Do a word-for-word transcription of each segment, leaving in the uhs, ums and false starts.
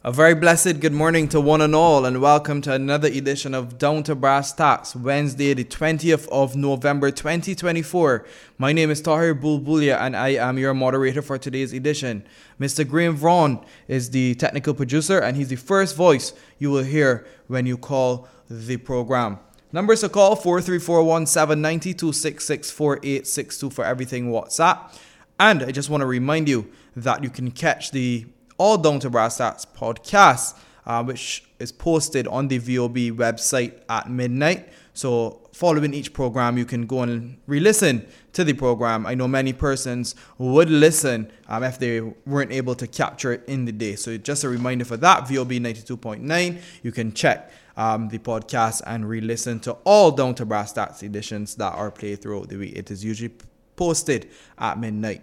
A very blessed good morning to one and all, and welcome to another edition of Down to Brass Tacks, Wednesday, the twentieth of November, twenty twenty-four. My name is Tahir Bulbulia, and I am your moderator for today's edition. Mister Graham Vaughan is the technical producer, and he's the first voice you will hear when you call the program. Numbers to call, four three four one seven nine zero two six six four eight six two for everything WhatsApp. And I just want to remind you that you can catch the All Down to Brass Tacks podcast, uh, which is posted on the V O B website at midnight. So following each program, you can go and re-listen to the program. I know many persons would listen um, if they weren't able to capture it in the day. So just a reminder for that, V O B ninety-two point nine, you can check um, the podcast and re-listen to all Down to Brass Tacks editions that are played throughout the week. It is usually posted at midnight.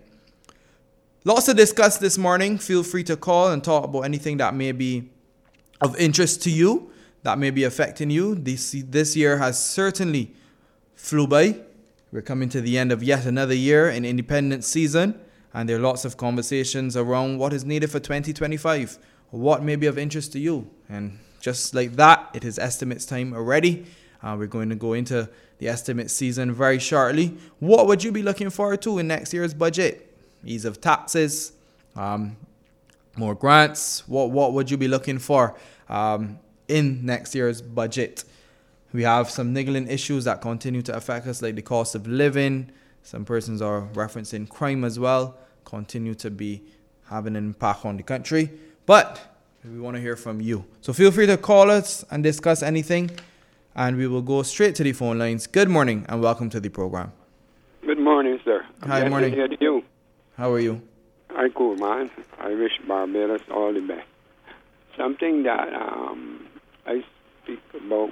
Lots to discuss this morning. Feel free to call and talk about anything that may be of interest to you, that may be affecting you. This, this year has certainly flew by. We're coming to the end of yet another year in independence season, and there are lots of conversations around what is needed for twenty twenty-five, what may be of interest to you. And just like that, it is estimates time already. Uh, we're going to go into the estimate season very shortly. What would you be looking forward to in next year's budget? Ease of taxes, um, more grants. What what would you be looking for um, in next year's budget? We have some niggling issues that continue to affect us, like the cost of living. Some persons are referencing crime as well, continue to be having an impact on the country. But we want to hear from you. So feel free to call us and discuss anything, and we will go straight to the phone lines. Good morning and welcome to the program. Good morning, sir. Hi, morning. Here to you. How are you? I'm cool, man. I wish Barbados all the best. Something that um, I speak about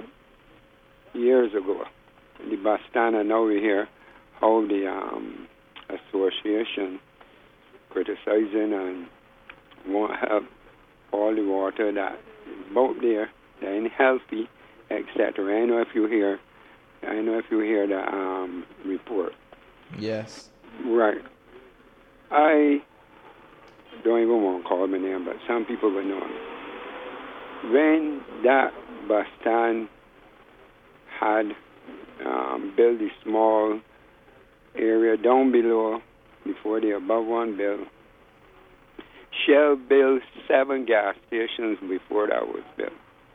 years ago, the Bastana, now we hear how the um, association criticizing and won't help all the water that is out there, that ain't healthy, et cetera. I know if you hear, I know if you hear the um, report. Yes. Right. I don't even want to call my name, but some people will know me. When that bus stand had um, built a small area down below before the above one built, Shell built seven gas stations before that was built.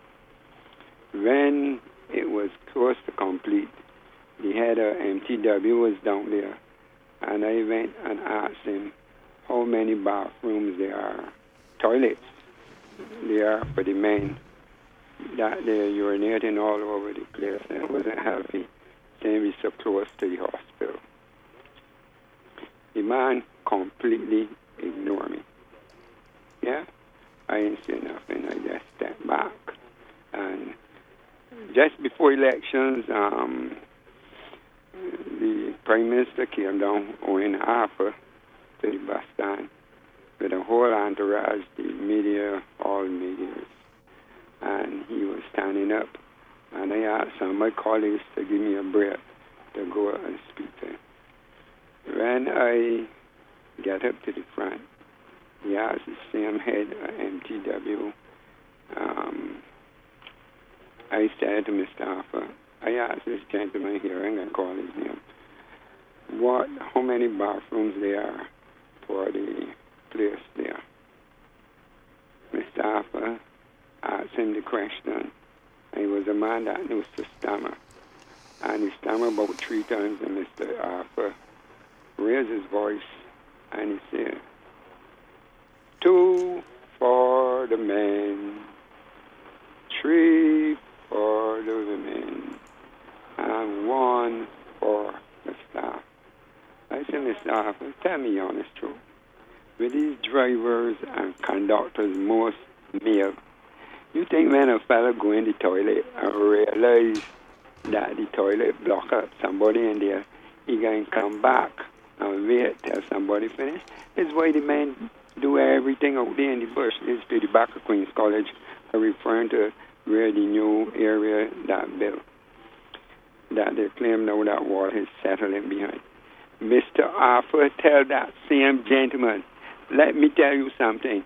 When it was close to complete, the head of M T W was down there. And I went and asked him how many bathrooms there are, toilets there are for the men, that they're urinating all over the place and it wasn't healthy, saying we're so close to the hospital. The man completely ignored me. Yeah, I ain't say nothing. I just stepped back. And just before elections, um, the Prime Minister came down in Arthur to the bus stand with a whole entourage, the media, all media. And he was standing up. And I asked some of my colleagues to give me a break to go and speak to him. When I get up to the front, he asked the same head of M T W. Um, I said to Mister Arthur, I asked this gentleman here, I'm going to call his name, what, how many bathrooms there are for the place there. Mister Arthur asked him the question, and he was a man that knows to stammer. And he stammered about three times, and Mister Arthur raised his voice, and he said, two for the men, three for the women, and one for the staff. I said, Mister Arthur, tell me the honest truth. With these drivers and conductors, most male, you think when a fellow go in the toilet and realize that the toilet block up somebody in there, he can come back and wait till somebody finish? That's why the men do everything out there in the bush. This is to the back of Queen's College, I'm referring to where the new area that built, that they claim now that water is settling behind. Mister Arthur, tell that same gentleman, let me tell you something.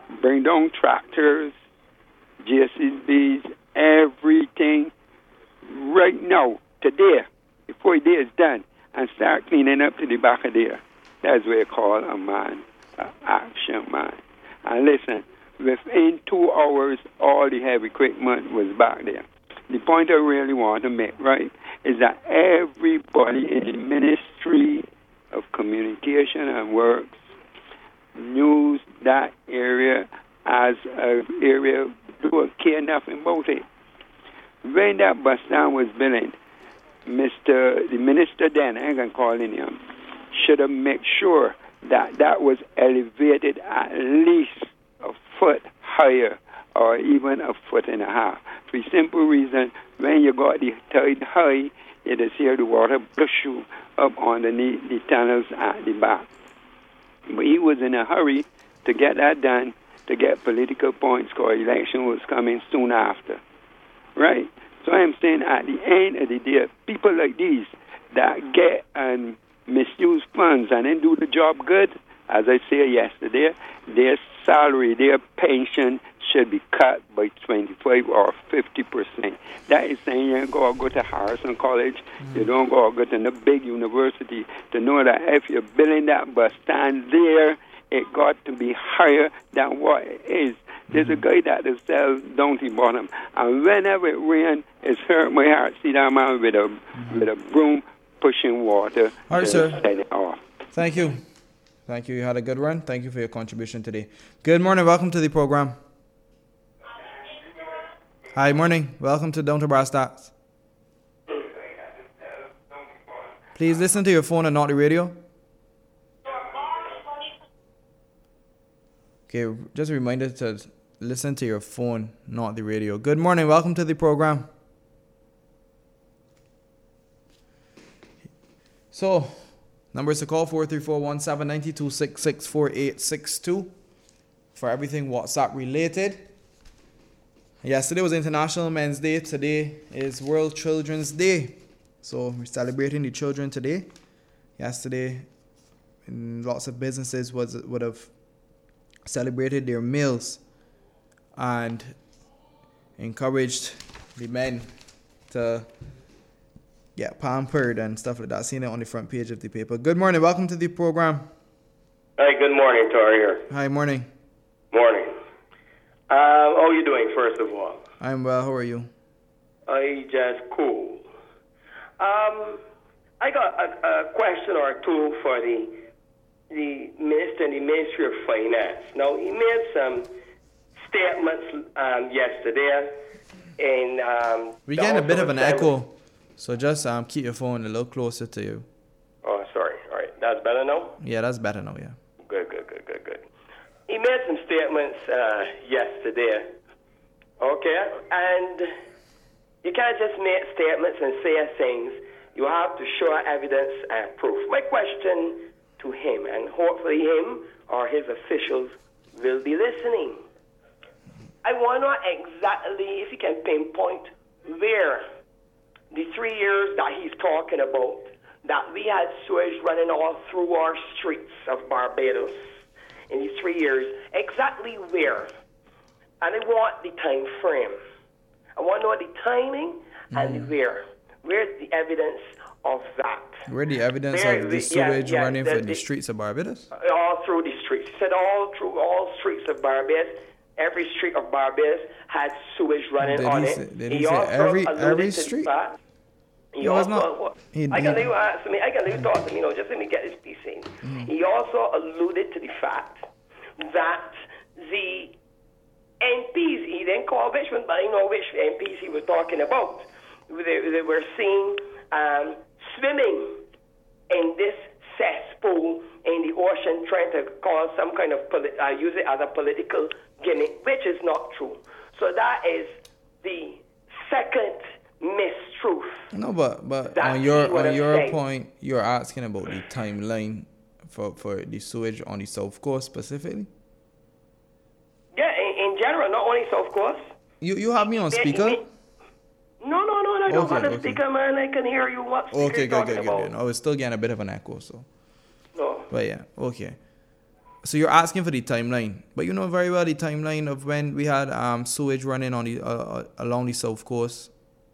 bring down tractors, J C Bs, everything right now, today, before the day is done, and start cleaning up to the back of there. That's what you call a man, an action man. And listen, within two hours, all the heavy equipment was back there. The point I really want to make, right, is that everybody in the Ministry of Communication and Works knew that area as an area who care nothing about it. When that bus stand was built, Mister the minister then, I can call in him, should have made sure that that was elevated at least a foot higher or even a foot and a half. For the simple reason, when you got the tide high, you just hear the water push you up underneath the tunnels at the back. But he was in a hurry to get that done, to get political points, because election was coming soon after. Right? So I'm saying at the end of the day, people like these that get and misuse funds and then do the job good, as I said yesterday, their salary, their pension should be cut by twenty-five or fifty percent. That is saying you don't go go to Harrison College, mm-hmm. you don't go go to the big university to know that if you're building that bus stand there, it got to be higher than what it is. There's a guy that sells down to bottom, and whenever it rains, it's hurt my heart. See that man with a mm-hmm. with a broom pushing water. All right, sir. Set it off. Thank you. Thank you. You had a good run. Thank you for your contribution today. Good morning. Welcome to the program. Hi, morning. Welcome to Down to Brass Tacks. Please listen to your phone and not the radio. Okay, just a reminder to listen to your phone, not the radio. Good morning. Welcome to the program. So, numbers to call four three four one seven nine two six six four eight six two for everything WhatsApp related. Yesterday was International Men's Day. Today is World Children's Day. So we're celebrating the children today. Yesterday, lots of businesses was would have celebrated their meals and encouraged the men to get pampered and stuff like that. Seen it on the front page of the paper. Good morning. Welcome to the program. Hi, good morning, Tori. Hi, morning. Morning. Um, how are you doing, first of all? I'm well. How are you? I just cool. Um, I got a, a question or two for the the minister in the Ministry of Finance. Now, he made some statements um, yesterday, and um, we're getting a bit of an echo, so just um, keep your phone a little closer to you. Oh, sorry. All right, that's better now. Yeah, that's better now. Yeah. Good, good, good, good, good. He made some statements uh, yesterday, okay? And you can't just make statements and say things. You have to show evidence and proof. My question to him, and hopefully him or his officials will be listening. I want to know exactly if he can pinpoint where the three years that he's talking about, that we had sewage running all through our streets of Barbados in these three years, exactly where. And I want the time frame. I want to know the timing and mm. where. Where's the evidence of that? Where the evidence where, of the sewage yeah, yeah, running the, for the, the streets of Barbados? All through the streets. He said all through all streets of Barbados. Every street of Barbados had sewage running did on he it. Say, did he, he say every every street? He also, not, he, I can he, leave you ask me. I can leave you talk to me. You know, just let me get this piece in. Mm-hmm. He also alluded to the fact that the M Ps, he didn't call which one, but I know which M Ps he was talking about. They, they were seen um, swimming in this cesspool in the ocean, trying to cause some kind of poli- uh, use it as a political gimmick, which is not true. So that is the second mistruth. No, but but on your on your said. point, you're asking about the timeline for, for the sewage on the South Coast specifically. Yeah, in, in general, not only South Coast. You you have me on speaker? Mean, no, no, no, I don't okay, have a okay. speaker, man. I can hear you. What speaker okay, you're good, talking good, about? good, good. I was still getting a bit of an echo, so. No. But yeah, okay. So you're asking for the timeline, but you know very well the timeline of when we had um, sewage running on the uh, along the South Coast.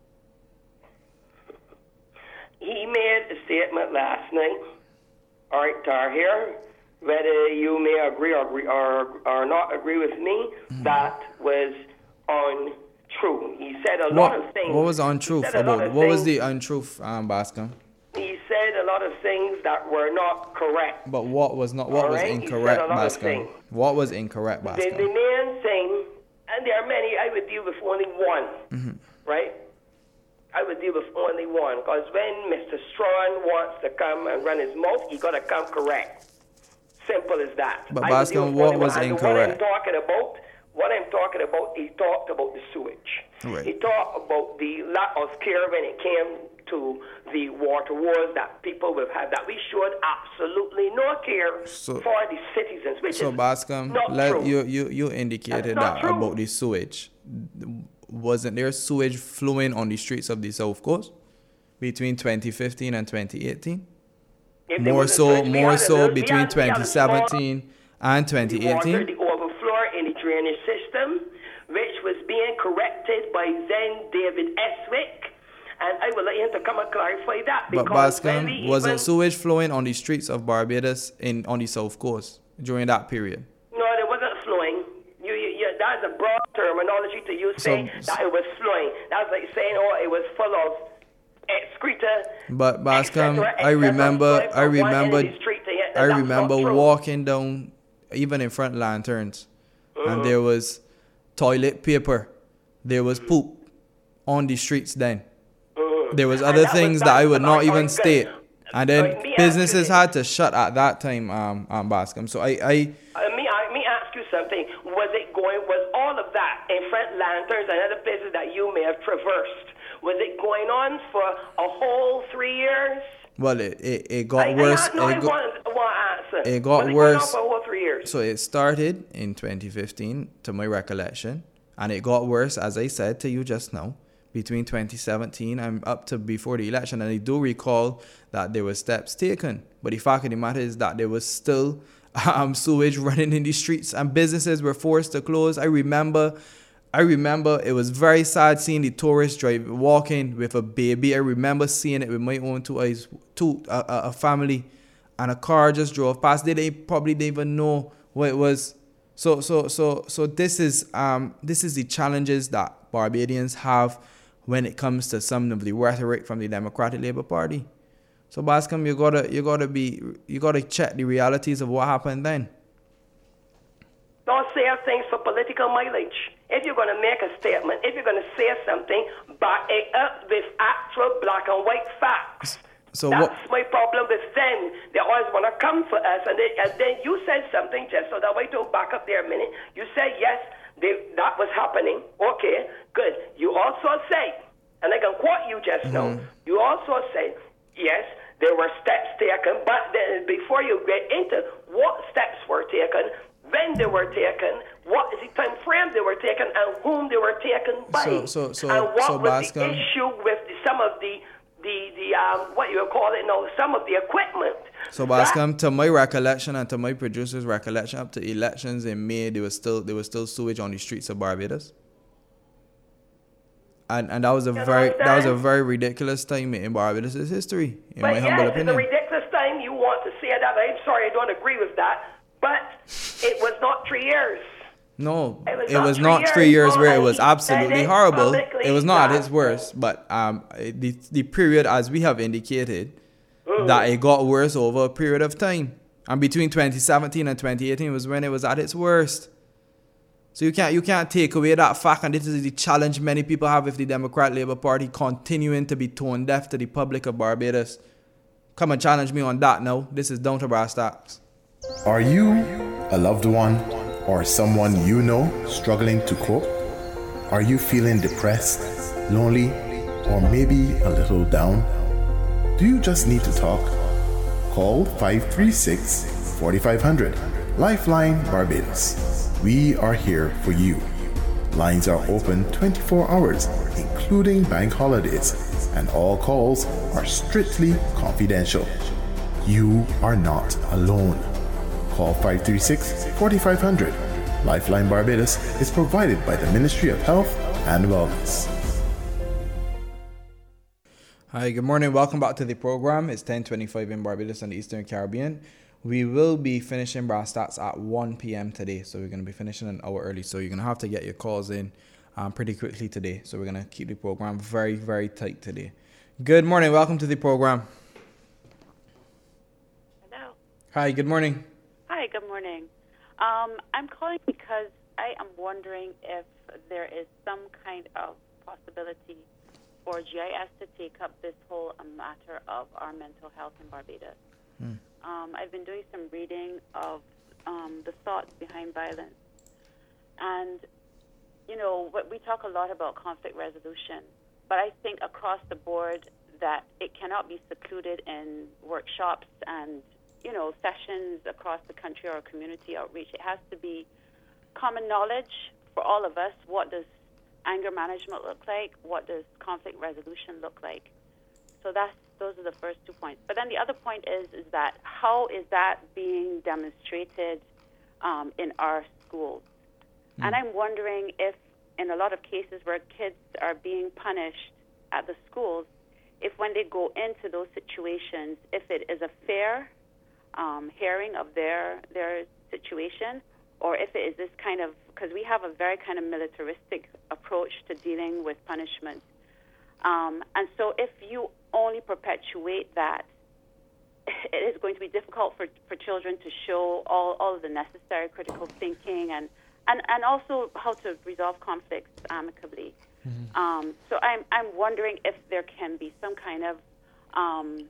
He made a statement last night. All right, Tar here. Whether you may agree or agree or, or not agree with me, mm. that was untrue. He said a what, lot of things. What was untruth about? What things, was the untruth, um, Bascom? He said a lot of things that were not correct. But what was not? What All was right? incorrect, Bascom? What was incorrect, Bascom? The, the main thing, and there are many. I would deal with only one, mm-hmm. right? I would deal with only one, because when Mister Strawn wants to come and run his mouth, he got to come correct. Simple as that. But Bascom, what was incorrect? What I'm talking about, what I'm talking about, he talked about the sewage. Right. He talked about the lack of care when it came to the water wars that people have had, that we showed absolutely no care so, for the citizens, which so is Bascom, not let, true. You, you, you indicated that true. about the sewage. Wasn't there sewage flowing on the streets of the South Coast between twenty fifteen and twenty eighteen? If more so, more so little, between had, twenty seventeen and twenty eighteen. The, water, the overflow in the drainage system, which was being corrected by then David Eswick, and I will let him to come and clarify that. But Bascom, wasn't sewage flowing on the streets of Barbados in on the South Coast during that period? No, it wasn't flowing. You, you, you, that's a broad terminology to use, saying so, that it was flowing. That's like saying, oh, it was full of excreta. But Bascom, I remember, I remember, I remember walking down, even in front lanterns, mm-hmm. and there was toilet paper, there was poop on the streets then. Mm-hmm. There was other things that, that I would not even state, and then uh, businesses had to shut at that time, um, um Bascom. So I, I. Uh, me, I, me ask you something. Was it going? Was all of that in front lanterns and other places that you may have traversed? Was it going on for a whole three years? Well, it it, it got I, worse. I, no, it, I go, want, I want answer. It got was it worse. Going on for a whole three years? So it started in twenty fifteen, to my recollection, and it got worse, as I said to you just now, between twenty seventeen and up to before the election. And I do recall that there were steps taken, but the fact of the matter is that there was still um, sewage running in the streets, and businesses were forced to close. I remember. I remember it was very sad seeing the tourists drive walking with a baby. I remember seeing it with my own two eyes, two a, a family, and a car just drove past. They, they probably didn't even know what it was. So so so so this is um this is the challenges that Barbadians have when it comes to some of the rhetoric from the Democratic Labour Party. So Bascom, you gotta you gotta be you gotta check the realities of what happened then. Don't say things for political mileage. If you're going to make a statement, if you're going to say something, back it up with actual black and white facts. So That's what? my problem with them. They always want to come for us, and, they, and then you said something, just so that way to back up there a minute. You said, yes, they, that was happening. Okay, good. You also say, and I can quote you just mm-hmm. now, you also say, yes, there were steps taken, but then before you get into what steps were taken, when they were taken, what is the time frame they were taken, and whom they were taken by, so, so, so, and what so was Bascom, the issue with the, some of the the the um what you call it now, some of the equipment. So Bascom, to my recollection and to my producer's recollection, up to elections in May, there was still there was still sewage on the streets of Barbados, and and that was a you very that was a very ridiculous time in Barbados' history, in but my yes, humble opinion. It's a ridiculous time. You want to say that? I'm sorry, I don't agree with that. But it was not three years. No, it was it not, was three, not years. three years no, where it was absolutely horrible. It was not yeah. at its worst, but um, the the period, as we have indicated, mm. that it got worse over a period of time. And between twenty seventeen and twenty eighteen was when it was at its worst. So you can't you can't take away that fact, and this is the challenge many people have with the Democrat Labour Party continuing to be tone deaf to the public of Barbados. Come and challenge me on that now. This is Down to Brass Tacks. Are you a loved one or someone you know struggling to cope? Are you feeling depressed, lonely, or maybe a little down? Do you just need to talk? Call five three six, four five zero zero, Lifeline Barbados. We are here for you. Lines are open twenty-four hours, including bank holidays, and all calls are strictly confidential. You are not alone. call five three six, four five zero zero. Lifeline Barbados is provided by the Ministry of Health and Wellness. Hi, good morning. Welcome back to the program. It's ten twenty-five in Barbados and the Eastern Caribbean. We will be finishing Brass Stats at one p.m. today, so we're going to be finishing an hour early. So you're going to have to get your calls in um, pretty quickly today. So we're going to keep the program very, very tight today. Good morning. Welcome to the program. Hello. Hi, good morning. Hi, good morning. Um, I'm calling because I am wondering if there is some kind of possibility for G I S to take up this whole uh, matter of our mental health in Barbados. Hmm. Um, I've been doing some reading of um, the thoughts behind violence. And, you know, we talk a lot about conflict resolution, but I think across the board that it cannot be secluded in workshops and, you know, sessions across the country or community outreach. It has to be common knowledge for all of us. What does anger management look like? What does conflict resolution look like? So that's those are the first two points. But then the other point is is that how is that being demonstrated um, in our schools? Mm. And I'm wondering if in a lot of cases where kids are being punished at the schools, if when they go into those situations, if it is a fair um, hearing of their their situation, or if it is this kind of, because we have a very kind of militaristic approach to dealing with punishment. Um, and so if you only perpetuate that, it is going to be difficult for, for children to show all, all of the necessary critical thinking and, and, and also how to resolve conflicts amicably. Mm-hmm. Um, so I'm, I'm wondering if there can be some kind of um,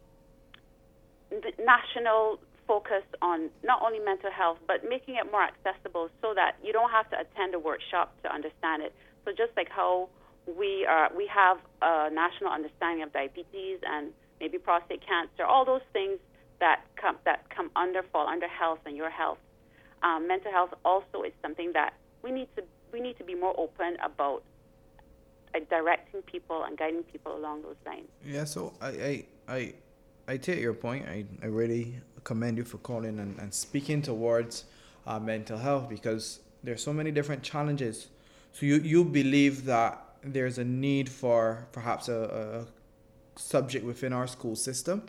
national focus on not only mental health, but making it more accessible so that you don't have to attend a workshop to understand it. So just like how we are, we have a national understanding of diabetes and maybe prostate cancer, all those things that come that come under, fall under health and your health. Um, mental health also is something that we need to we need to be more open about uh, directing people and guiding people along those lines. Yeah, so I I I, I take your point. I, I really commend you for calling and, and speaking towards uh, mental health, because there's so many different challenges. So you, you believe that there's a need for perhaps a, a subject within our school system?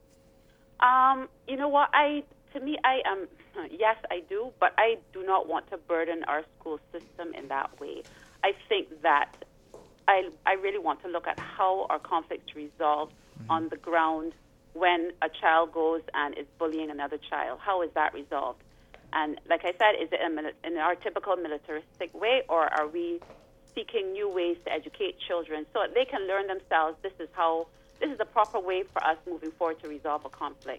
Um, you know what? I to me, I am yes, I do, but I do not want to burden our school system in that way. I think that I I really want to look at how our conflicts resolved mm-hmm. on the ground when a child goes and is bullying another child. How is that resolved? And like I said, is it in, in our typical militaristic way, or are we seeking new ways to educate children so that they can learn themselves this is how, this is the proper way for us moving forward to resolve a conflict?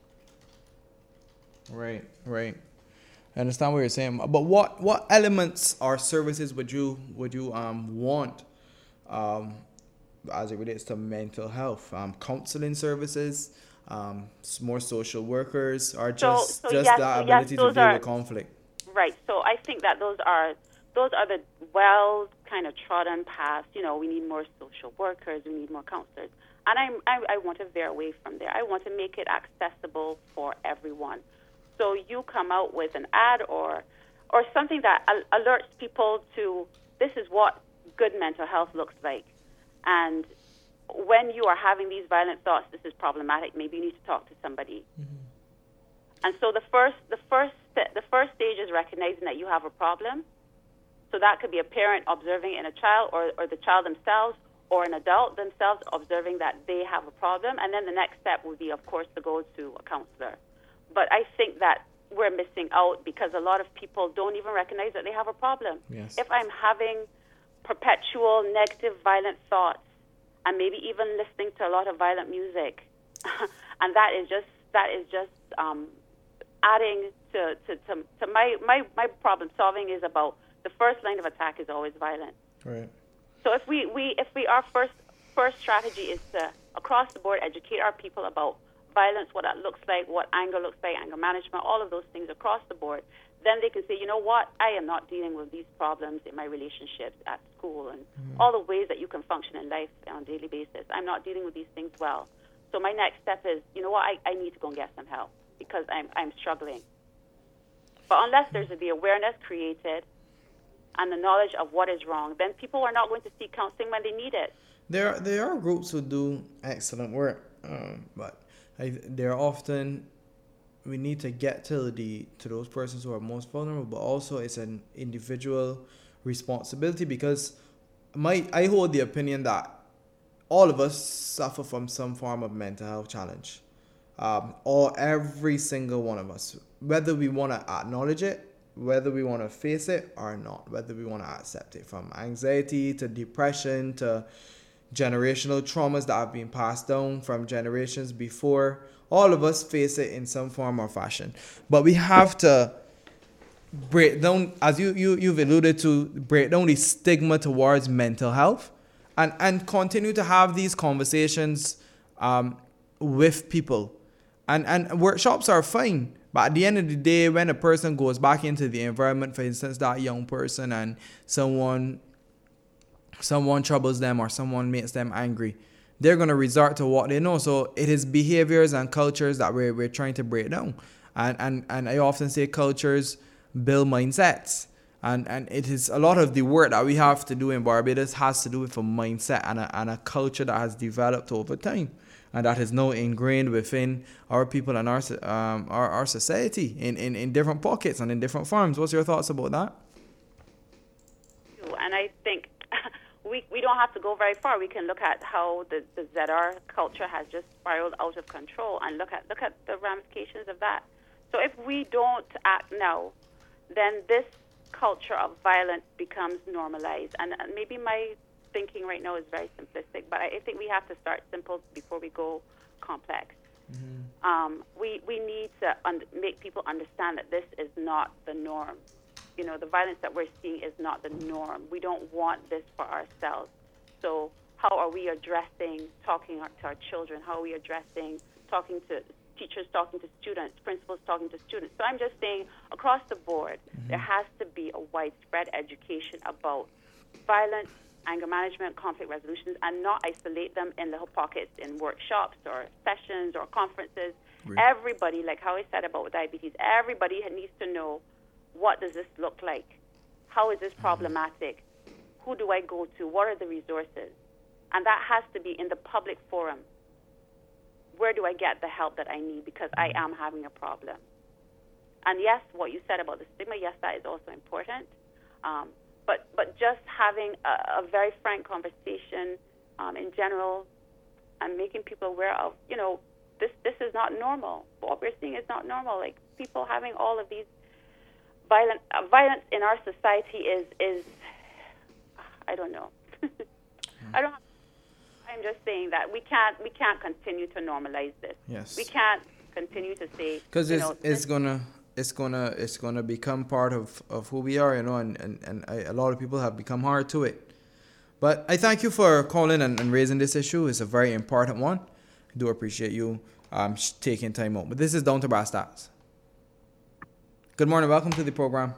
Right, right. I understand what you're saying. But what, what elements or services would you would you um want um as it relates to mental health? Um, counseling services, um, more social workers, or just so, so just yes, the so ability yes, to deal are, with conflict? Right. So I think that those are those are the well kind of trodden paths. You know, we need more social workers, we need more counselors, and I'm, I I want to veer away from there. I want to make it accessible for everyone. So you come out with an ad or or something that al- alerts people to this is what good mental health looks like. And when you are having these violent thoughts, this is problematic. Maybe you need to talk to somebody. Mm-hmm. And so the first the first the first stage is recognizing that you have a problem. So that could be a parent observing in a child, or, or the child themselves, or an adult themselves observing that they have a problem. And then the next step would be, of course, to go to a counselor. But I think that we're missing out because a lot of people don't even recognize that they have a problem. Yes. If I'm having perpetual negative, violent thoughts, and maybe even listening to a lot of violent music, and that is just that is just um, adding to, to, to, to my, my, my problem solving is about the first line of attack is always violent. Right. So if we, we if we our first first strategy is to across the board educate our people about violence, what that looks like, what anger looks like, anger management, all of those things across the board, then they can say, you know what, I am not dealing with these problems in my relationships at school and mm-hmm. all the ways that you can function in life on a daily basis. I'm not dealing with these things well. So my next step is, you know what, I, I need to go and get some help because I'm I'm struggling. But unless there's the awareness created and the knowledge of what is wrong, then people are not going to seek counseling when they need it. There, there are groups who do excellent work, um, but I, they're often, we need to get to the to those persons who are most vulnerable, but also it's an individual responsibility, because my I hold the opinion that all of us suffer from some form of mental health challenge, um, or every single one of us, whether we want to acknowledge it, whether we want to face it or not, whether we want to accept it, from anxiety to depression to generational traumas that have been passed down from generations before. All of us face it in some form or fashion. But we have to break down, as you, you, you've alluded to, break down the stigma towards mental health and, and continue to have these conversations um, with people. And, and workshops are fine. But at the end of the day, when a person goes back into the environment, for instance, that young person, and someone someone troubles them or someone makes them angry, they're going to resort to what they know. So it is behaviors and cultures that we're, we're trying to break down. And, and, and I often say cultures build mindsets. And, and it is a lot of the work that we have to do in Barbados has to do with a mindset and a, and a culture that has developed over time. And that is now ingrained within our people and our um, our, our society in, in, in different pockets and in different forms. What's your thoughts about that? And I think we we don't have to go very far. We can look at how the, the Z R culture has just spiraled out of control, and look at look at the ramifications of that. So if we don't act now, then this culture of violence becomes normalized. And, and maybe my thinking right now is very simplistic, but I, I think we have to start simple before we go complex. Mm-hmm. Um, we we need to un- make people understand that this is not the norm. You know, the violence that we're seeing is not the norm. We don't want this for ourselves. So how are we addressing talking to our children? How are we addressing talking to teachers, talking to students, principals talking to students? So I'm just saying, across the board, mm-hmm. there has to be a widespread education about violence, anger management, conflict resolutions, and not isolate them in little pockets in workshops or sessions or conferences. Right. Everybody, like how I said about diabetes, everybody needs to know, what does this look like? How is this problematic? Who do I go to? What are the resources? And that has to be in the public forum. Where do I get the help that I need because I am having a problem? And yes, what you said about the stigma, yes, that is also important. Um, but but just having a, a very frank conversation um, in general and making people aware of, you know, this this is not normal. What we're seeing is not normal. Like, people having all of these violent uh, violence in our society is is I don't know. I don't. I'm just saying that we can't we can't continue to normalize this. Yes. We can't continue to say, because it's know, it's gonna it's gonna it's gonna become part of, of who we are, you know, and and, and I, a lot of people have become hard to it. But I thank you for calling and, and raising this issue. It's a very important one. I do appreciate you um taking time out. But this is Down to Brass Tacks. Good morning. Welcome to the program.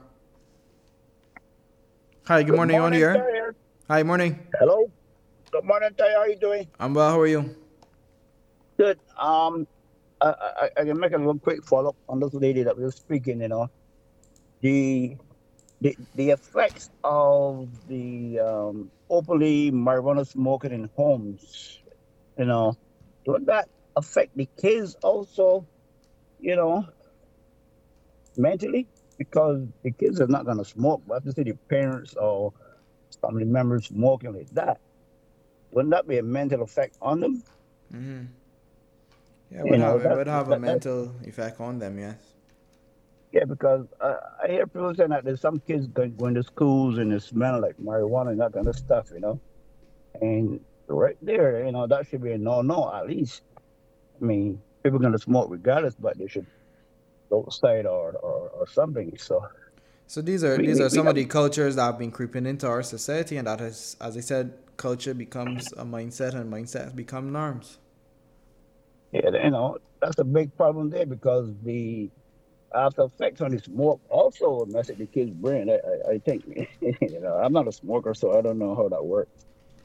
Hi. Good, good morning. morning. You on the air? Hi. Morning. Hello. Good morning, Ty. How are you doing? I'm well. How are you? Good. Um, I, I, I can make a little quick follow-up on this lady that was speaking, you know. The the, the effects of the um, openly marijuana smoking in homes, you know, would that affect the kids also, you know, mentally? Because the kids are not going to smoke, but to see the parents or family members smoking like that, wouldn't that be a mental effect on them? Mm-hmm. Yeah, it would, have, it would have a mental effect on them, yes. Yeah, because uh, I hear people saying that there's some kids going, going to schools and they smell like marijuana and that kind of stuff, you know. And right there, you know, that should be a no-no at least. I mean, people are going to smoke regardless, but they should go outside or, or, or something, so... So these are we, these we, are some of the cultures that have been creeping into our society, and that has, as I said, culture becomes a mindset, and mindsets become norms. Yeah, you know, that's a big problem there, because the after effects on the smoke also mess with the kids' brain. I, I, I think, you know, I'm not a smoker, so I don't know how that works.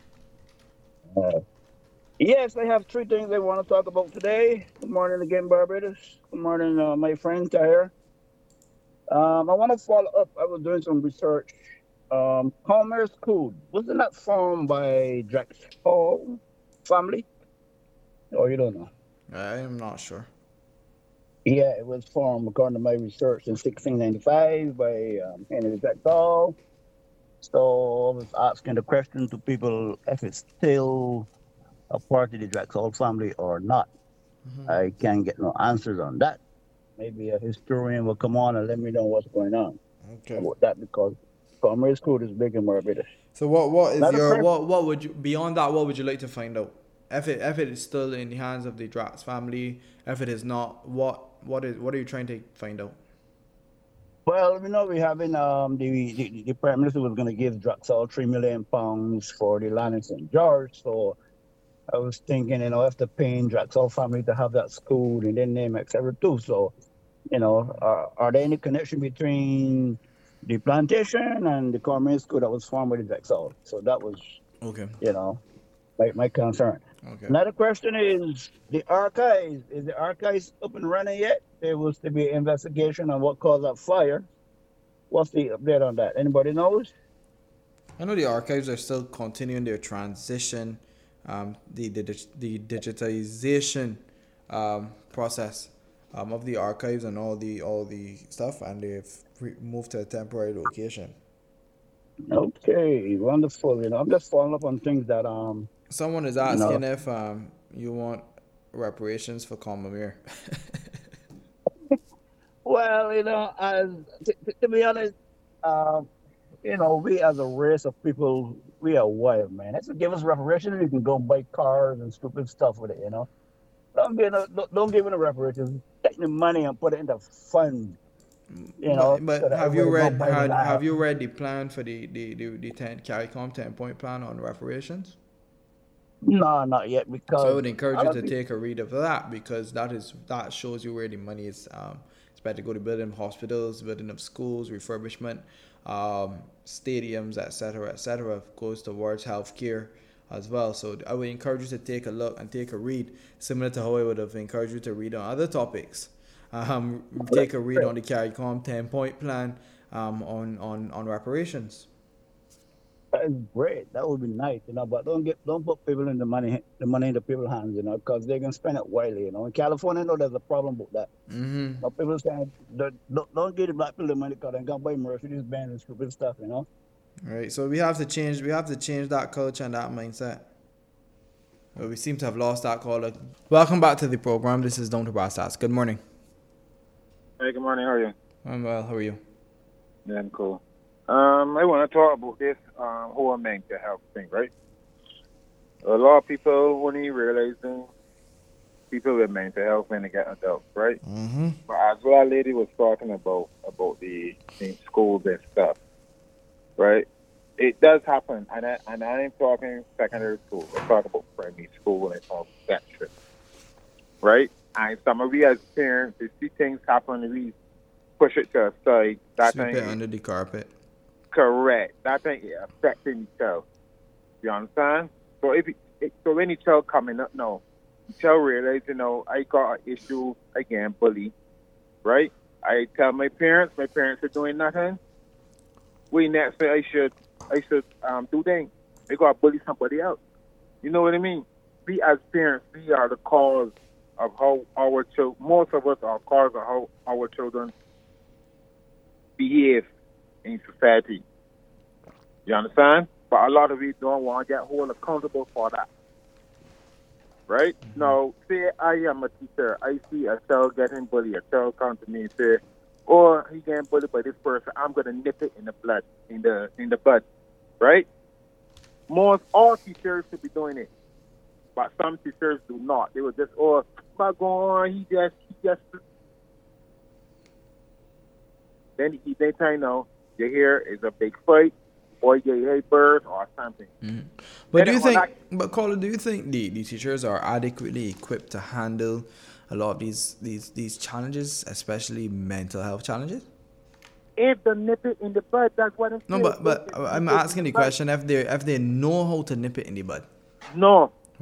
Uh, yes, I have three things I want to talk about today. Good morning again, Barbados. Good morning, uh, my friend Tyre. Um, I want to follow up. I was doing some research. Um, Commerce Code wasn't that formed by Drexel family? Or you don't know? I am not sure. Yeah, it was formed according to my research in sixteen ninety-five by um, Henry Drexel. So I was asking the question to people if it's still a part of the Drexel family or not. I can't get no answers on that. Maybe a historian will come on and let me know what's going on Okay. about that because Commerce Code is big in Barbados. So what what is Another your question. what what would you beyond that? What would you like to find out? If it if it is still in the hands of the Drax family, if it is not, what what is what are you trying to find out? Well, we know we having um the the, the prime minister was going to give Drexel three million pounds for the land in Saint George. So I was thinking, you know, after paying Drexel family to have that school in their name, et cetera too. So, you know, are, are there any connection between the plantation and the Commerce School that was formed with the Drexel? So that was, Okay. you know, my, my concern. Okay. Another question is the archives. Is the archives up and running yet? There was to be an investigation on what caused that fire. What's the update on that? Anybody knows? I know the archives are still continuing their transition, um, the the, the digitization um, process um, of the archives and all the all the stuff, and they've re- moved to a temporary location. Okay, wonderful. You know, I'm just following up on things that um, Someone is you know. asking if um, you want reparations for Comamere. Well, you know, as to, to- to be honest, um, you know, we as a race of people, we are wild, man. If you give us reparations, we can go buy cars and stupid stuff with it, you know. Don't give no, don't, don't give it a reparations. Take the money and put it into fund, you know, But so but that have you everybody go read buy the had, land. have you read the plan for the the the, the ten CARICOM ten point plan on reparations? No, not yet, So I because would encourage I you don't to think, take a read of that because that is that shows you where the money is um spent to go to building hospitals, building of schools, refurbishment, um, stadiums, et cetera, et cetera. Goes towards healthcare as well. So I would encourage you to take a look and take a read, similar to how I would have encouraged you to read on other topics. Um, take a read on the CARICOM ten point plan um on on on reparations. that is great. That would be nice, you know. But don't get don't put people in the money the money in the people's hands, you know, because they can spend it widely, you know. In California, no, there's a problem with that. Mm-hmm. But people saying don't, don't don't give the black people the money because they can buy Mercedes Benz and stupid stuff, you know. Right. So we have to change. We have to change that culture and that mindset. Well, we seem to have lost that caller. Welcome back to the program. This is Down to Brass Tacks. Good morning. Hey, good morning. How are you? I'm well. How are you? Yeah, I'm cool. Um, I want to talk about this um, whole mental health thing, right? A lot of people only realizing people with mental health when they get adults, right? Mm-hmm. But as well, lady was talking about about the in schools and stuff, right? It does happen, and I and I ain't talking secondary school. I'm talking about primary school and all that shit, right? And some of we as parents, we see things happen, we push it to a side. That Sweep thing it is under the carpet. correct. That thing is affecting the child. You understand? So if it, it, so, when the child coming up now, the child realize, you know, I got an issue again, bully, right? I tell my parents, my parents are doing nothing. We next say I should, I should um do things. They gotta bully somebody else. You know what I mean? We as parents, we are the cause of how our children. Most of us are cause of how our children behave in society. You understand? But a lot of we don't want to get hold accountable for that. Right? Mm-hmm. Now, say I am a teacher. I see a child getting bullied. A child comes to me and say, oh, he getting bullied by this person. I'm going to nip it in the blood, in the in the bud. Right? Most all teachers should be doing it. But some teachers do not. They will just, oh, but go on, he just, he just. Then he, they tell you, no, you hear is a big fight, or you hate birds, or something. Mm-hmm. But Then do you it- think, like- but Caller, do you think the, the teachers are adequately equipped to handle a lot of these, these, these challenges, especially mental health challenges? If the nip it in the bud, that's what I'm No, saying. but but If I'm nip it asking in the bud. question if they if they know how to nip it in the bud. No,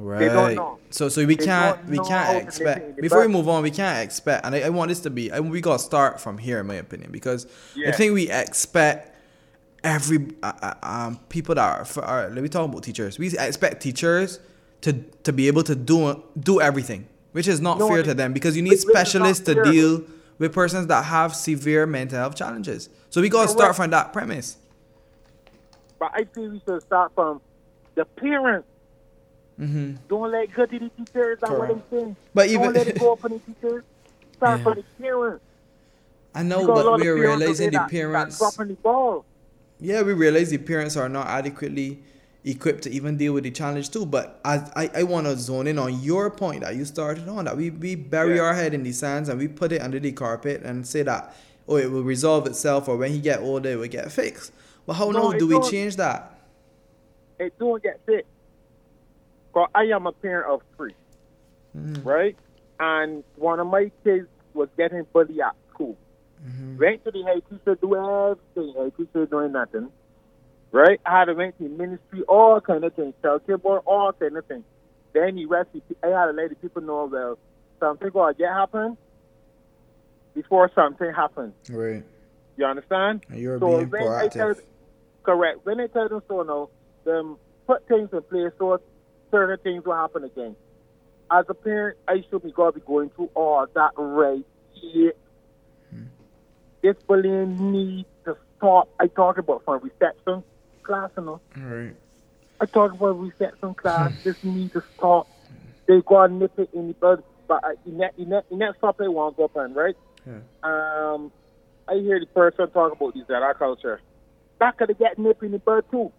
Right. They don't know. So so we They can't don't we know how can't to nip it in expect the before we bud. move on we can't expect and I, I want this to be I, we gotta start from here in my opinion because I Yeah. think we expect every uh, uh, um people that are, for, are let me talk about teachers. We expect teachers to to be able to do do everything, which is not No, fair it- to them because you need it really is not specialists to fair. deal with persons that have severe mental health challenges. So we gotta start Correct. from that premise. But I think we should start from the parents. Mm-hmm. Don't let go to the teachers. That's what I'm Correct. saying. But even- Don't let it go up on the teachers. Start Yeah. from the parents. I know, Because a but lot of we're parents realizing are the that- that parents. dropping the ball. Yeah, we realize the parents are not adequately equipped to even deal with the challenge too. But I I, I want to zone in on your point that you started on, that we, we bury Yeah. our head in the sands and we put it under the carpet and say that, oh, it will resolve itself, or when he get older, it will get fixed. But how No, now it do we don't. change that? It don't get sick. Because I am a parent of three, Mm-hmm. right? And one of my kids was getting bullied at school. Mm-hmm. Went to the head teacher, do everything. Head teacher doing nothing, right? I had to went to ministry, all kind of things, child care board, all kind of things. Then he rescued. I had to let the people know, well, something going to get happen before something happens. Right. You understand? And you're So being when I tell, proactive. correct. When I tell them so now, them put things in place so certain things will happen again. As a parent, I should be going to be going through all that right here. Hmm. This bullying needs to stop. I talk about from reception class, you know. Right. I talk about reception class. This needs to stop. They got to nip it in the bud. But uh, in that, in that, in that stop, I want to go on, right? Yeah. Um, I hear the person talk about this that culture. That could get nipped in the bud too.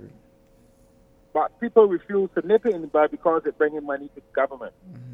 But people refuse to nip it in the bud because it's bringing money to the government.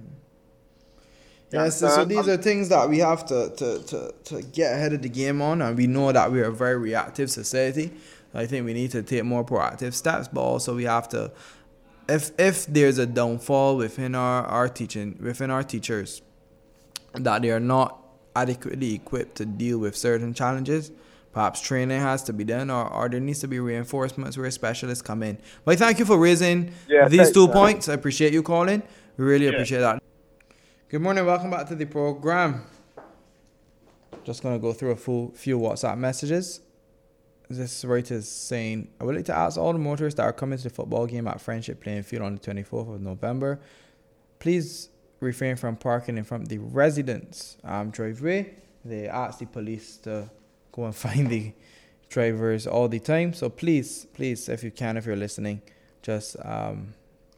Yes, so, so these are things that we have to, to, to, to get ahead of the game on, and we know that we are a very reactive society. I think we need to take more proactive steps, but also we have to, if if there's a downfall within our, our teaching, within our teachers, that they are not adequately equipped to deal with certain challenges, perhaps training has to be done, or, or there needs to be reinforcements where specialists come in. But thank you for raising Yeah, these thanks, two man. points. I appreciate you calling. We really Yeah. appreciate that. Good morning, welcome back to the program. Just gonna go through a full few WhatsApp messages. This writer is saying, I would like to ask all the motorists that are coming to the football game at Friendship Playing Field on the twenty-fourth of November, please refrain from parking in front of the residence um, driveway. They ask the police to go and find the drivers all the time. So please, please, if you can, if you're listening, just um,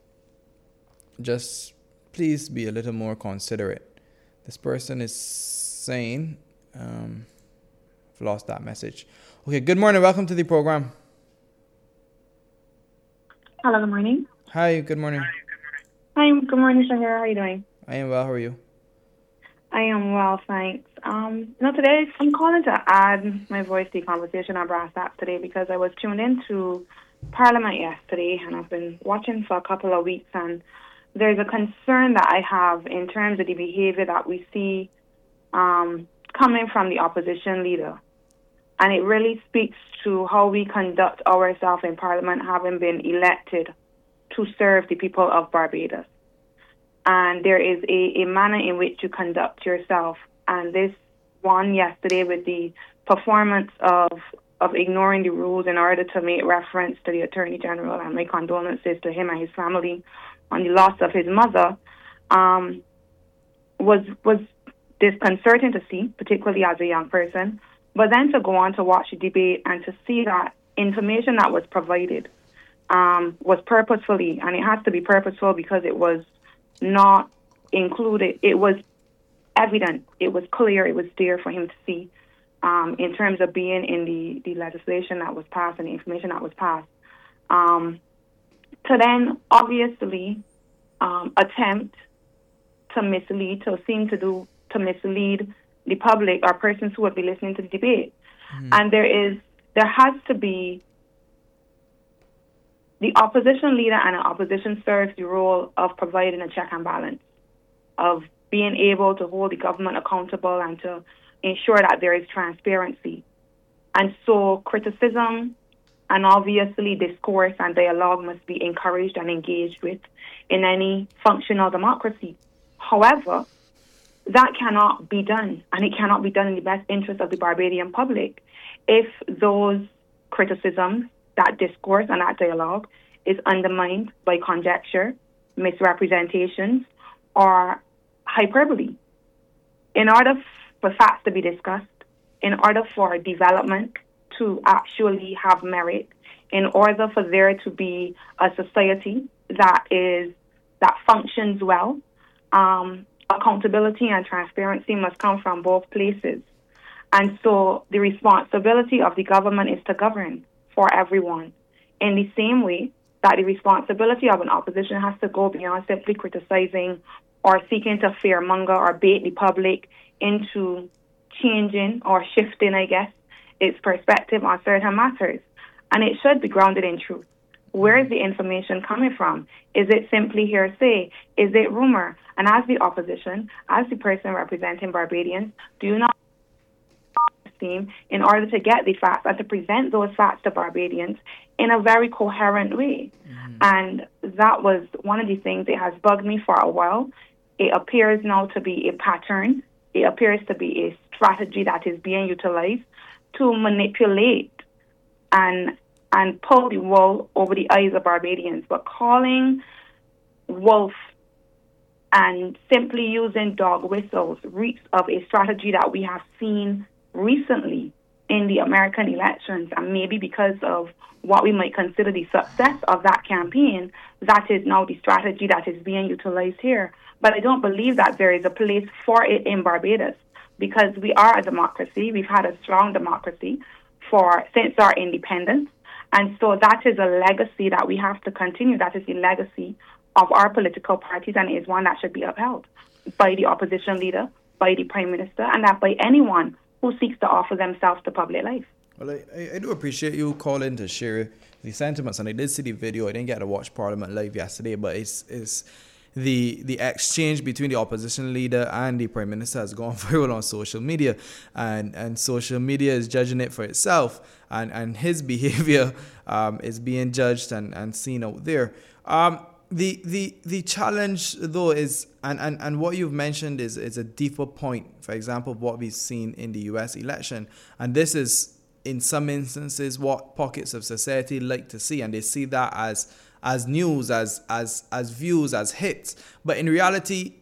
just please be a little more considerate. This person is saying, um, I've lost that message. Okay, good morning. Welcome to the program. Hello, good morning. Hi, good morning. Hi, good morning, Shahira. How are you doing? I am well. How are you? I am well, thanks. Um, now today I'm calling to add my voice to the conversation on Brass Tacks today because I was tuned into Parliament yesterday and I've been watching for a couple of weeks, and there's a concern that I have in terms of the behavior that we see um, coming from the opposition leader. And it really speaks to how we conduct ourselves in Parliament, having been elected to serve the people of Barbados. And there is a, a manner in which you conduct yourself. And this one yesterday with the performance of of ignoring the rules in order to make reference to the Attorney General, and my condolences to him and his family on the loss of his mother, um, was was disconcerting to see, particularly as a young person. But then to go on to watch the debate and to see that information that was provided um, was purposefully, and it has to be purposeful because it was not included. It was evident. It was clear. It was there for him to see um, in terms of being in the, the legislation that was passed and the information that was passed. Um, to then obviously um, attempt to mislead, to seem to do, to mislead the public or persons who would be listening to the debate. Mm-hmm. And there is, there has to be, the opposition leader and the opposition serves the role of providing a check and balance, of being able to hold the government accountable and to ensure that there is transparency. And so criticism And obviously, discourse and dialogue must be encouraged and engaged with in any functional democracy. However, that cannot be done, and it cannot be done in the best interest of the Barbadian public if those criticisms, that discourse and that dialogue is undermined by conjecture, misrepresentations, or hyperbole. In order for facts to be discussed, in order for development to actually have merit, in order for there to be a society that is that functions well, um, accountability and transparency must come from both places. And so the responsibility of the government is to govern for everyone. In the same way that the responsibility of an opposition has to go beyond simply criticizing or seeking to fearmonger or bait the public into changing or shifting, I guess, its perspective on certain matters. And it should be grounded in truth. Where is the information coming from? Is it simply hearsay? Is it rumor? And as the opposition, as the person representing Barbadians, do you not team in order to get the facts and to present those facts to Barbadians in a very coherent way? Mm-hmm. And that was one of the things that has bugged me for a while. It appears now to be a pattern. It appears to be a strategy that is being utilized to manipulate and and pull the wool over the eyes of Barbadians. But calling wolf and simply using dog whistles reeks of a strategy that we have seen recently in the American elections, and maybe because of what we might consider the success of that campaign, that is now the strategy that is being utilized here. But I don't believe that there is a place for it in Barbados, because we are a democracy. We've had a strong democracy for since our independence. And so that is a legacy that we have to continue. That is the legacy of our political parties, and it is one that should be upheld by the opposition leader, by the Prime Minister, and that by anyone who seeks to offer themselves to public life. Well, I, I do appreciate you calling to share the sentiments, and I did see the video. I didn't get to watch Parliament live yesterday, but it's it's the the exchange between the opposition leader and the Prime Minister has gone viral on social media, and and social media is judging it for itself, and and his behavior um, is being judged and, and seen out there. Um, the the the challenge though is, and, and, and what you've mentioned is is a deeper point, for example, of what we've seen in the U S election, and this is in some instances what pockets of society like to see, and they see that as as news, as as as views, as hits. But in reality,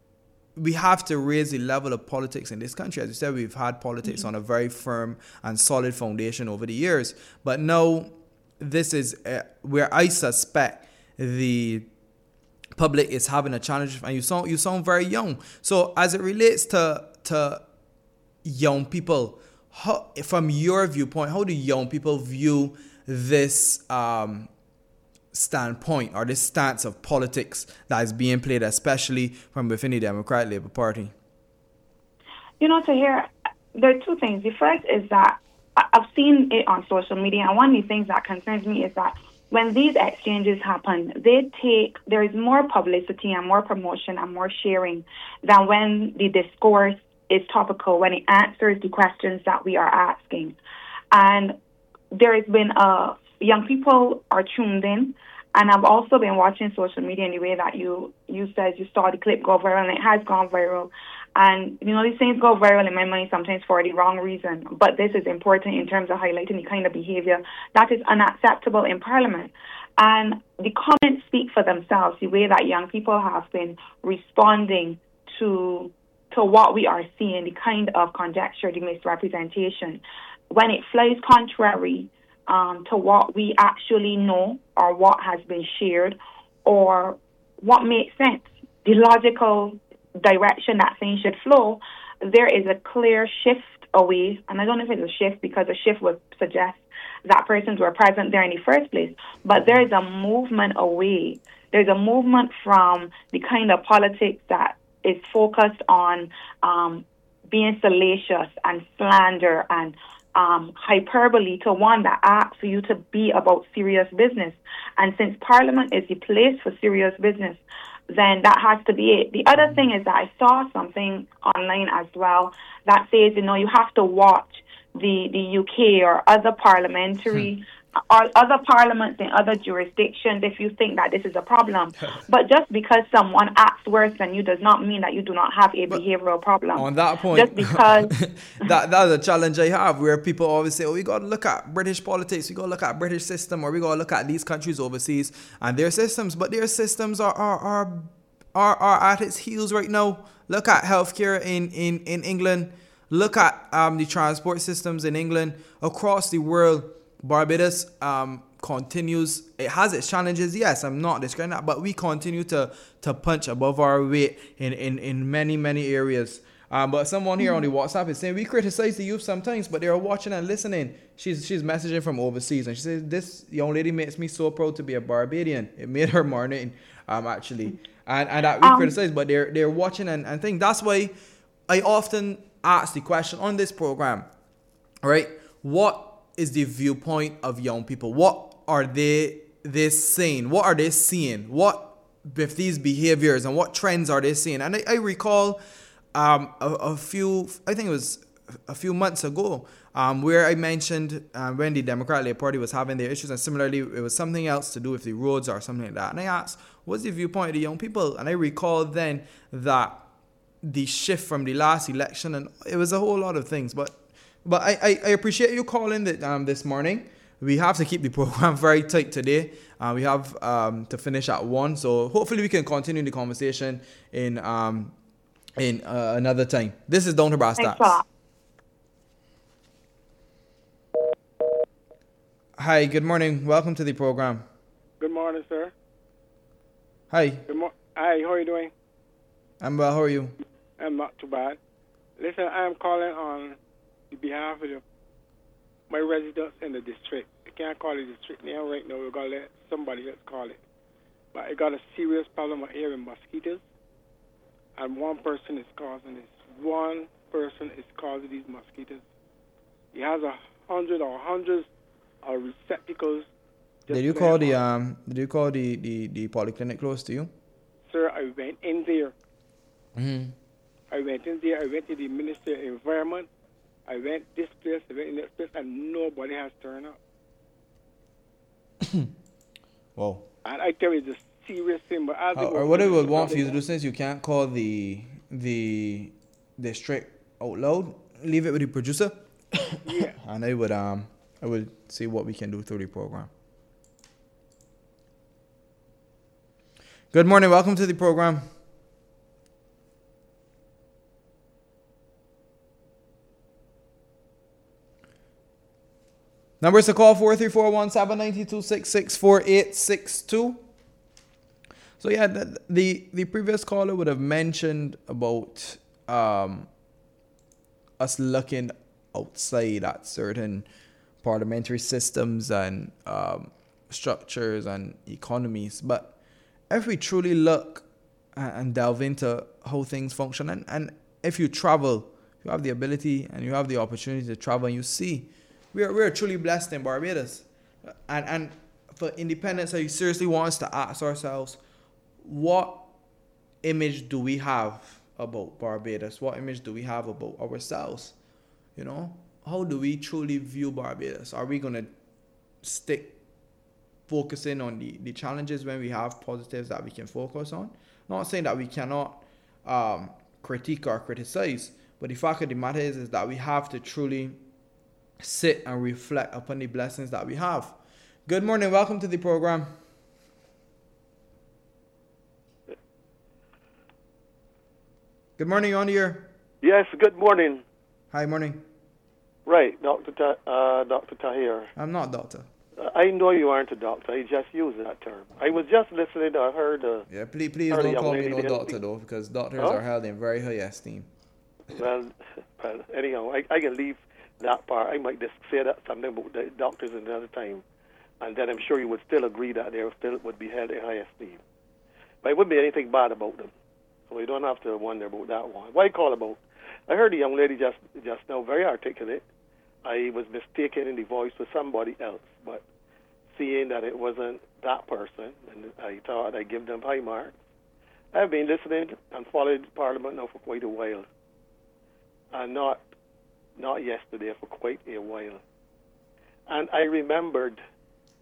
we have to raise the level of politics in this country. As you said, we've had politics mm-hmm. on a very firm and solid foundation over the years. But now this is uh, where I suspect the public is having a challenge. And you sound you sound very young. So as it relates to to young people, how, from your viewpoint, how do young people view this um, standpoint or this stance of politics that is being played, especially from within the Democratic Labour Party? You know, to hear, there are two things. The first is that I've seen it on social media, and one of the things that concerns me is that when these exchanges happen, they take, there is more publicity and more promotion and more sharing than when the discourse is topical, when it answers the questions that we are asking. And there has been a, young people are tuned in, and I've also been watching social media in the way that you, you said you saw the clip go viral, and it has gone viral. And, you know, these things go viral in my mind sometimes for the wrong reason. But this is important in terms of highlighting the kind of behavior that is unacceptable in Parliament. And the comments speak for themselves, the way that young people have been responding to to what we are seeing, the kind of conjecture, the misrepresentation. When it flies contrary um, to what we actually know or what has been shared or what makes sense, the logical direction that things should flow, there is a clear shift away. And I don't know if it's a shift because a shift would suggest that persons were present there in the first place, but there is a movement away. There's a movement from the kind of politics that is focused on um, being salacious and slander and um, hyperbole to one that asks for you to be about serious business. And since Parliament is the place for serious business, then that has to be it. The other thing is that I saw something online as well that says, you know, you have to watch the, the U K or other parliamentary or other parliaments in other jurisdictions if you think that this is a problem. But just because someone acts worse than you does not mean that you do not have a but behavioral problem. On that point, just because that that's a challenge I have, where people always say, "Oh, we got to look at British politics, we got to look at British system, or we got to look at these countries overseas and their systems." But their systems are are are are, are at its heels right now. Look at healthcare in in in England. Look at um, the transport systems in England. Across the world, Barbados um, continues. It has its challenges. Yes, I'm not discrediting that, but we continue to to punch above our weight in, in, in many, many areas. Um, but someone here on the WhatsApp is saying, we criticize the youth sometimes, but they're watching and listening. She's she's messaging from overseas, and she says, this young lady makes me so proud to be a Barbadian. It made her morning, um, actually. And and that we um, criticize, but they're, they're watching and, and think. That's why I often ask the question on this program, right? What is the viewpoint of young people? What are they they saying? What are they seeing? What with these behaviors and what trends are they seeing? And I, I recall um, a, a few, I think it was a few months ago, um, where I mentioned uh, when the Democratic Labour Party was having their issues, and similarly it was something else to do with the roads or something like that. And I asked, what's the viewpoint of the young people? And I recall then that the shift from the last election, and it was a whole lot of things. But but I, I, I appreciate you calling the, um, this morning. We have to keep the program very tight today. Uh, we have um, to finish at one, so hopefully we can continue the conversation in um in uh, another time. This is Down to Brass Tacks. Hi, good morning. Welcome to the program. Good morning, sir. Hi. Good mo- Hi, how are you doing? I'm well. How are you? I'm not too bad. Listen, I'm calling on the behalf of the, my residents in the district. I can't call it district now right now. We're going to let somebody else call it. But I got a serious problem here with mosquitoes. And one person is causing this. One person is causing these mosquitoes. He has a hundred or hundreds of receptacles. Did you call the um? Did you call the, the, the polyclinic close to you? Sir, I went in there. Mm-hmm. I went in there. I went to the Ministry of Environment. I went this place. I went in this place, and nobody has turned up. Wow. And I tell you, it's a serious thing. But as How, or what I would want for you to do, since you can't call the the district out loud, leave it with the producer. Yeah. And I would um I would see what we can do through the program. Good morning. Welcome to the program. Numbers to call four three four one seven nine two six six four eight six two. So yeah, the, the the previous caller would have mentioned about um us looking outside at certain parliamentary systems and um, structures and economies. But if we truly look and delve into how things function, and, and if you travel, you have the ability and you have the opportunity to travel, and you see, we are we are truly blessed in Barbados. And and for independence, I seriously want us to ask ourselves, what image do we have about Barbados? What image do we have about ourselves? You know, how do we truly view Barbados? Are we going to stick focusing on the, the challenges when we have positives that we can focus on? Not saying that we cannot um, critique or criticize, but the fact of the matter is, is that we have to truly sit and reflect upon the blessings that we have. Good morning. Welcome to the program. Good morning, you're on the air. Yes, good morning. Hi, morning. Right, Doctor Ta- uh, Doctor Tahir. I'm not doctor. Uh, I know you aren't a doctor. I just use that term. I was just listening. I heard. Uh, yeah, please, please heard don't call me no lady doctor though, because doctors huh? are held in very high esteem. Well, well anyhow, I, I can leave that part. I might just say that something about the doctors another time, and then I'm sure you would still agree that they still would be held in high esteem. But it wouldn't be anything bad about them. So we don't have to wonder about that one. What I call about, I heard the young lady just just now, very articulate. I was mistaken in the voice for somebody else, but seeing that it wasn't that person, and I thought I'd give them high marks. I've been listening and followed Parliament now for quite a while, and not not yesterday, for quite a while. And I remembered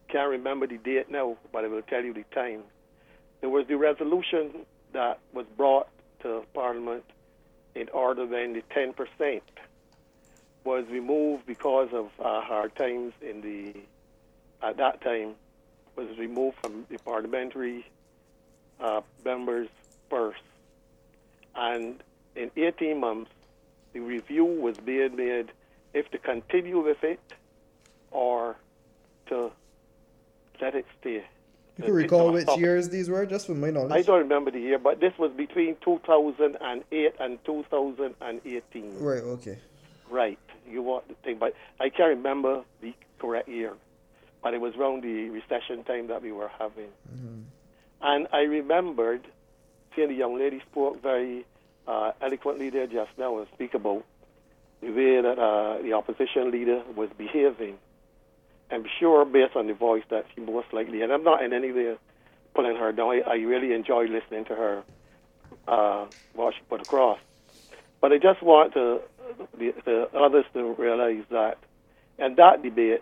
can't remember the date now, but I will tell you the time. There was the resolution that was brought to Parliament in order when the ten percent was removed because of uh, hard times in the, at that time, was removed from the parliamentary uh, members' purse. And in eighteen months, the review was being made if to continue with it or to let it stay. You can recall which years these were, just for my knowledge? I don't remember the year, but this was between two thousand eight and two thousand eighteen. Right, okay. Right. You want the thing, but I can't remember the correct year. But it was around the recession time that we were having. Mm-hmm. And I remembered seeing the young lady spoke very uh, eloquently there just now and speak about the way that uh, the opposition leader was behaving. I'm sure, based on the voice, that she most likely, and I'm not in any way pulling her down. I, I really enjoy listening to her, uh, what she put across. But I just want to, the, the others to realize that in that debate,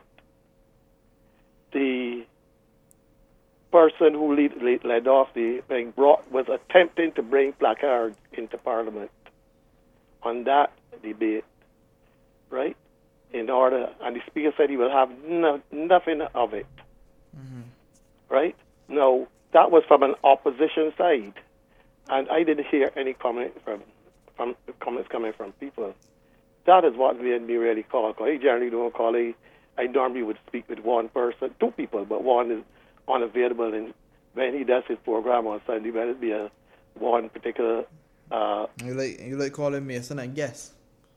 the person who lead, lead, led off the thing brought was attempting to bring placards into Parliament on that debate, right? In order, and the speaker said he will have no, nothing of it, mm-hmm. right? No, that was from an opposition side, and I didn't hear any comment from, from comments coming from people. That is what made me really call. Cause I generally don't call. I, I normally would speak with one person, two people, but one is unavailable, and when he does his program on Sunday, let it be a one particular. Uh, you like you like calling Mason and guess.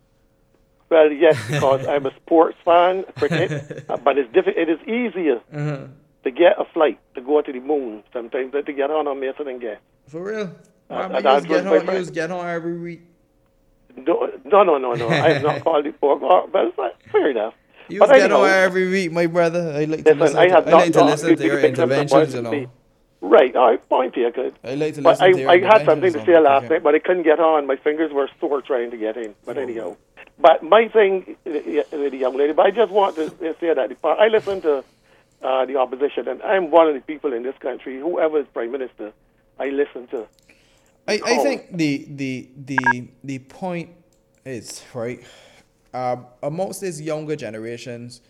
Well, yes, because I'm a sports fan, cricket, but it's diffi- it is easier uh-huh. to get a flight to go to the moon sometimes than to get on on Mason and Guest. For real? Uh, you just get on, you just get on every week. No, no, no, no, no. I'm not called the poor, but it's like, fair enough. You just get on every week, my brother. I like to listen, listen, I have to, I like to, listen to your interventions, you know. Right, I point here, good. I like to listen but to I, your I had something to say last okay. night, but I couldn't get on. My fingers were sore trying to get in. But oh. anyhow. But my thing, the young lady, but I just want to say that I listen to uh, the opposition, and I'm one of the people in this country, whoever is prime minister, I listen to. I, I think the the the the point is, right, uh, amongst these younger generations,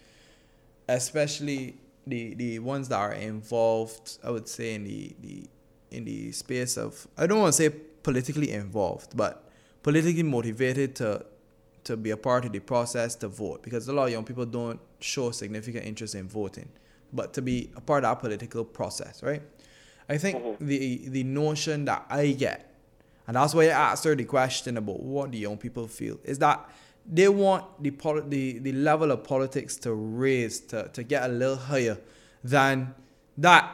especially the the ones that are involved, I would say in the, the in the space of, I don't want to say politically involved, but politically motivated to to be a part of the process to vote, because a lot of young people don't show significant interest in voting, but to be a part of that political process, right? I think mm-hmm. the the notion that I get, and that's why I asked her the question about what the young people feel, is that they want the poli- the, the level of politics to raise, to, to get a little higher than that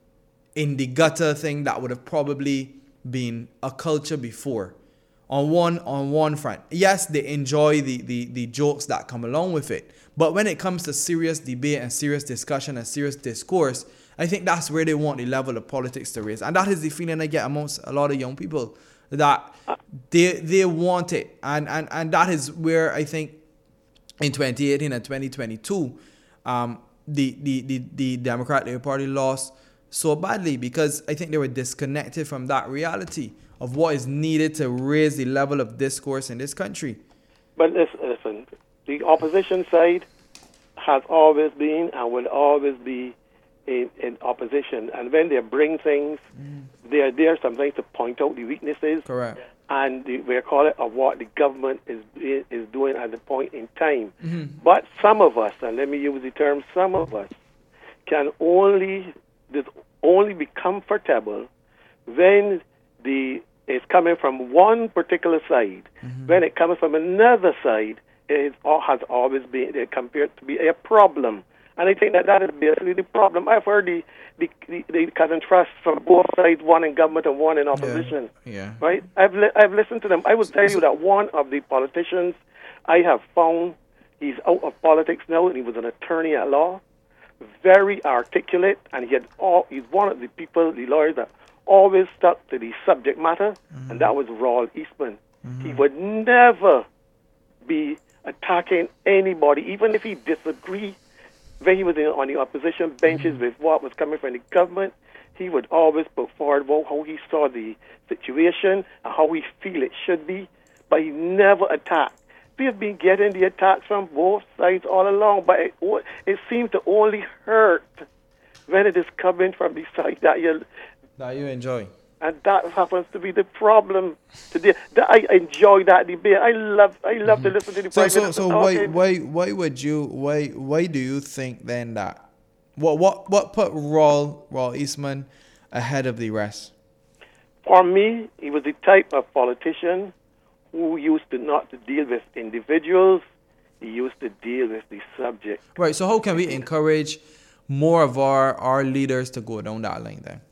in the gutter thing that would have probably been a culture before. On one on one front, yes, they enjoy the, the, the jokes that come along with it. But when it comes to serious debate and serious discussion and serious discourse, I think that's where they want the level of politics to raise. And that is the feeling I get amongst a lot of young people, that they they want it. And, and, and that is where I think in twenty eighteen and twenty twenty-two, um, the, the, the, the Democratic Party lost so badly, because I think they were disconnected from that reality of what is needed to raise the level of discourse in this country. But listen, listen, the opposition side has always been and will always be in, in opposition. And when they bring things, mm. they are there sometimes to point out the weaknesses. Correct. And the, we call it of what the government is is doing at the point in time. Mm-hmm. But some of us, and let me use the term some of us, can only, only be comfortable when the it's coming from one particular side. Mm-hmm. When it comes from another side, it has always been compared to be a problem. And I think that that is basically the problem. I've heard the the, the, the contrast from both sides, one in government and one in opposition. Yeah. yeah. Right? I've li- I've listened to them. I will tell you that one of the politicians I have found, he's out of politics now, and he was an attorney at law, very articulate, and he had all. He's one of the people, the lawyers that always stuck to the subject matter, mm-hmm. and that was Raul Eastman. Mm-hmm. He would never be attacking anybody, even if he disagreed when he was in, on the opposition benches with what was coming from the government, he would always put forward how he saw the situation and how he feel it should be, but he never attacked. We have been getting the attacks from both sides all along, but it, it seems to only hurt when it is coming from the side that you that you enjoy. And that happens to be the problem today. That I enjoy that debate. I love I love mm-hmm. to listen to the so, Prime so, Minister. So why why why would you why why do you think then that what what what put Roll Roll Eastman ahead of the rest? For me, he was the type of politician who used to not to deal with individuals. He used to deal with the subject. Right. So how can we encourage more of our, our leaders to go down that line then?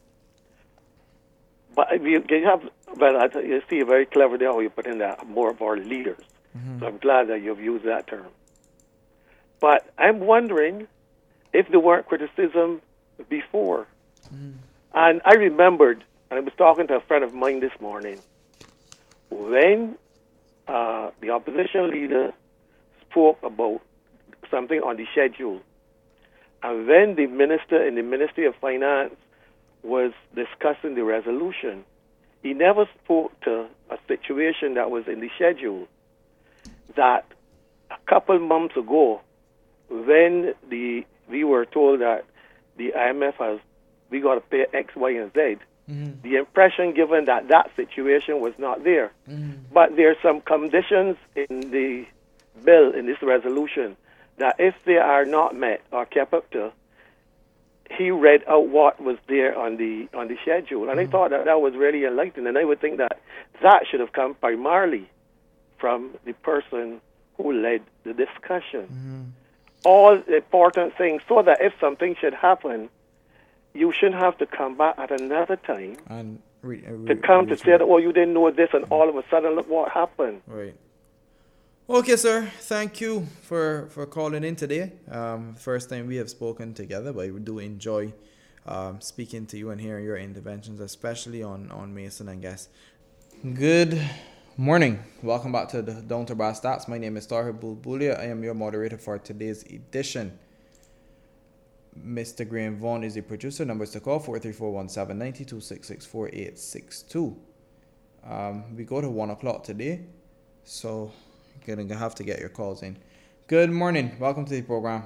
But you have, well, you see, very clever there how you put in that, more of our leaders. Mm-hmm. So I'm glad that you've used that term. But I'm wondering if there weren't criticism before. Mm. And I remembered, and I was talking to a friend of mine this morning, when uh, the opposition leader spoke about something on the schedule, and when the minister in the Ministry of Finance was discussing the resolution, he never spoke to a situation that was in the schedule. That a couple months ago, when the we were told that the I M F has, we got to pay X, Y, and Z, mm-hmm. the impression given that that situation was not there. Mm-hmm. But there are some conditions in the bill, in this resolution, that if they are not met or kept up to, he read out what was there on the on the schedule, and mm-hmm. I thought that that was really enlightening. And I would think that that should have come primarily from the person who led the discussion. Mm-hmm. All important things, so that if something should happen, you shouldn't have to come back at another time and re- re- to come re- to say that, oh, you didn't know this, and mm-hmm. all of a sudden, look what happened. Right. Okay, sir. Thank you for, for calling in today. Um, first time we have spoken together, but I do enjoy um, speaking to you and hearing your interventions, especially on, on Mason and Guest. Good morning. Welcome back to the Down to Brass Stats. My name is Tahir Bulbulia. I am your moderator for today's edition. Mister Graham Vaughn is the producer. Numbers to call four three four one seven nine two six six four eight six two. Um, we go to one o'clock today, so you're going to have to get your calls in. Good morning. Welcome to the program.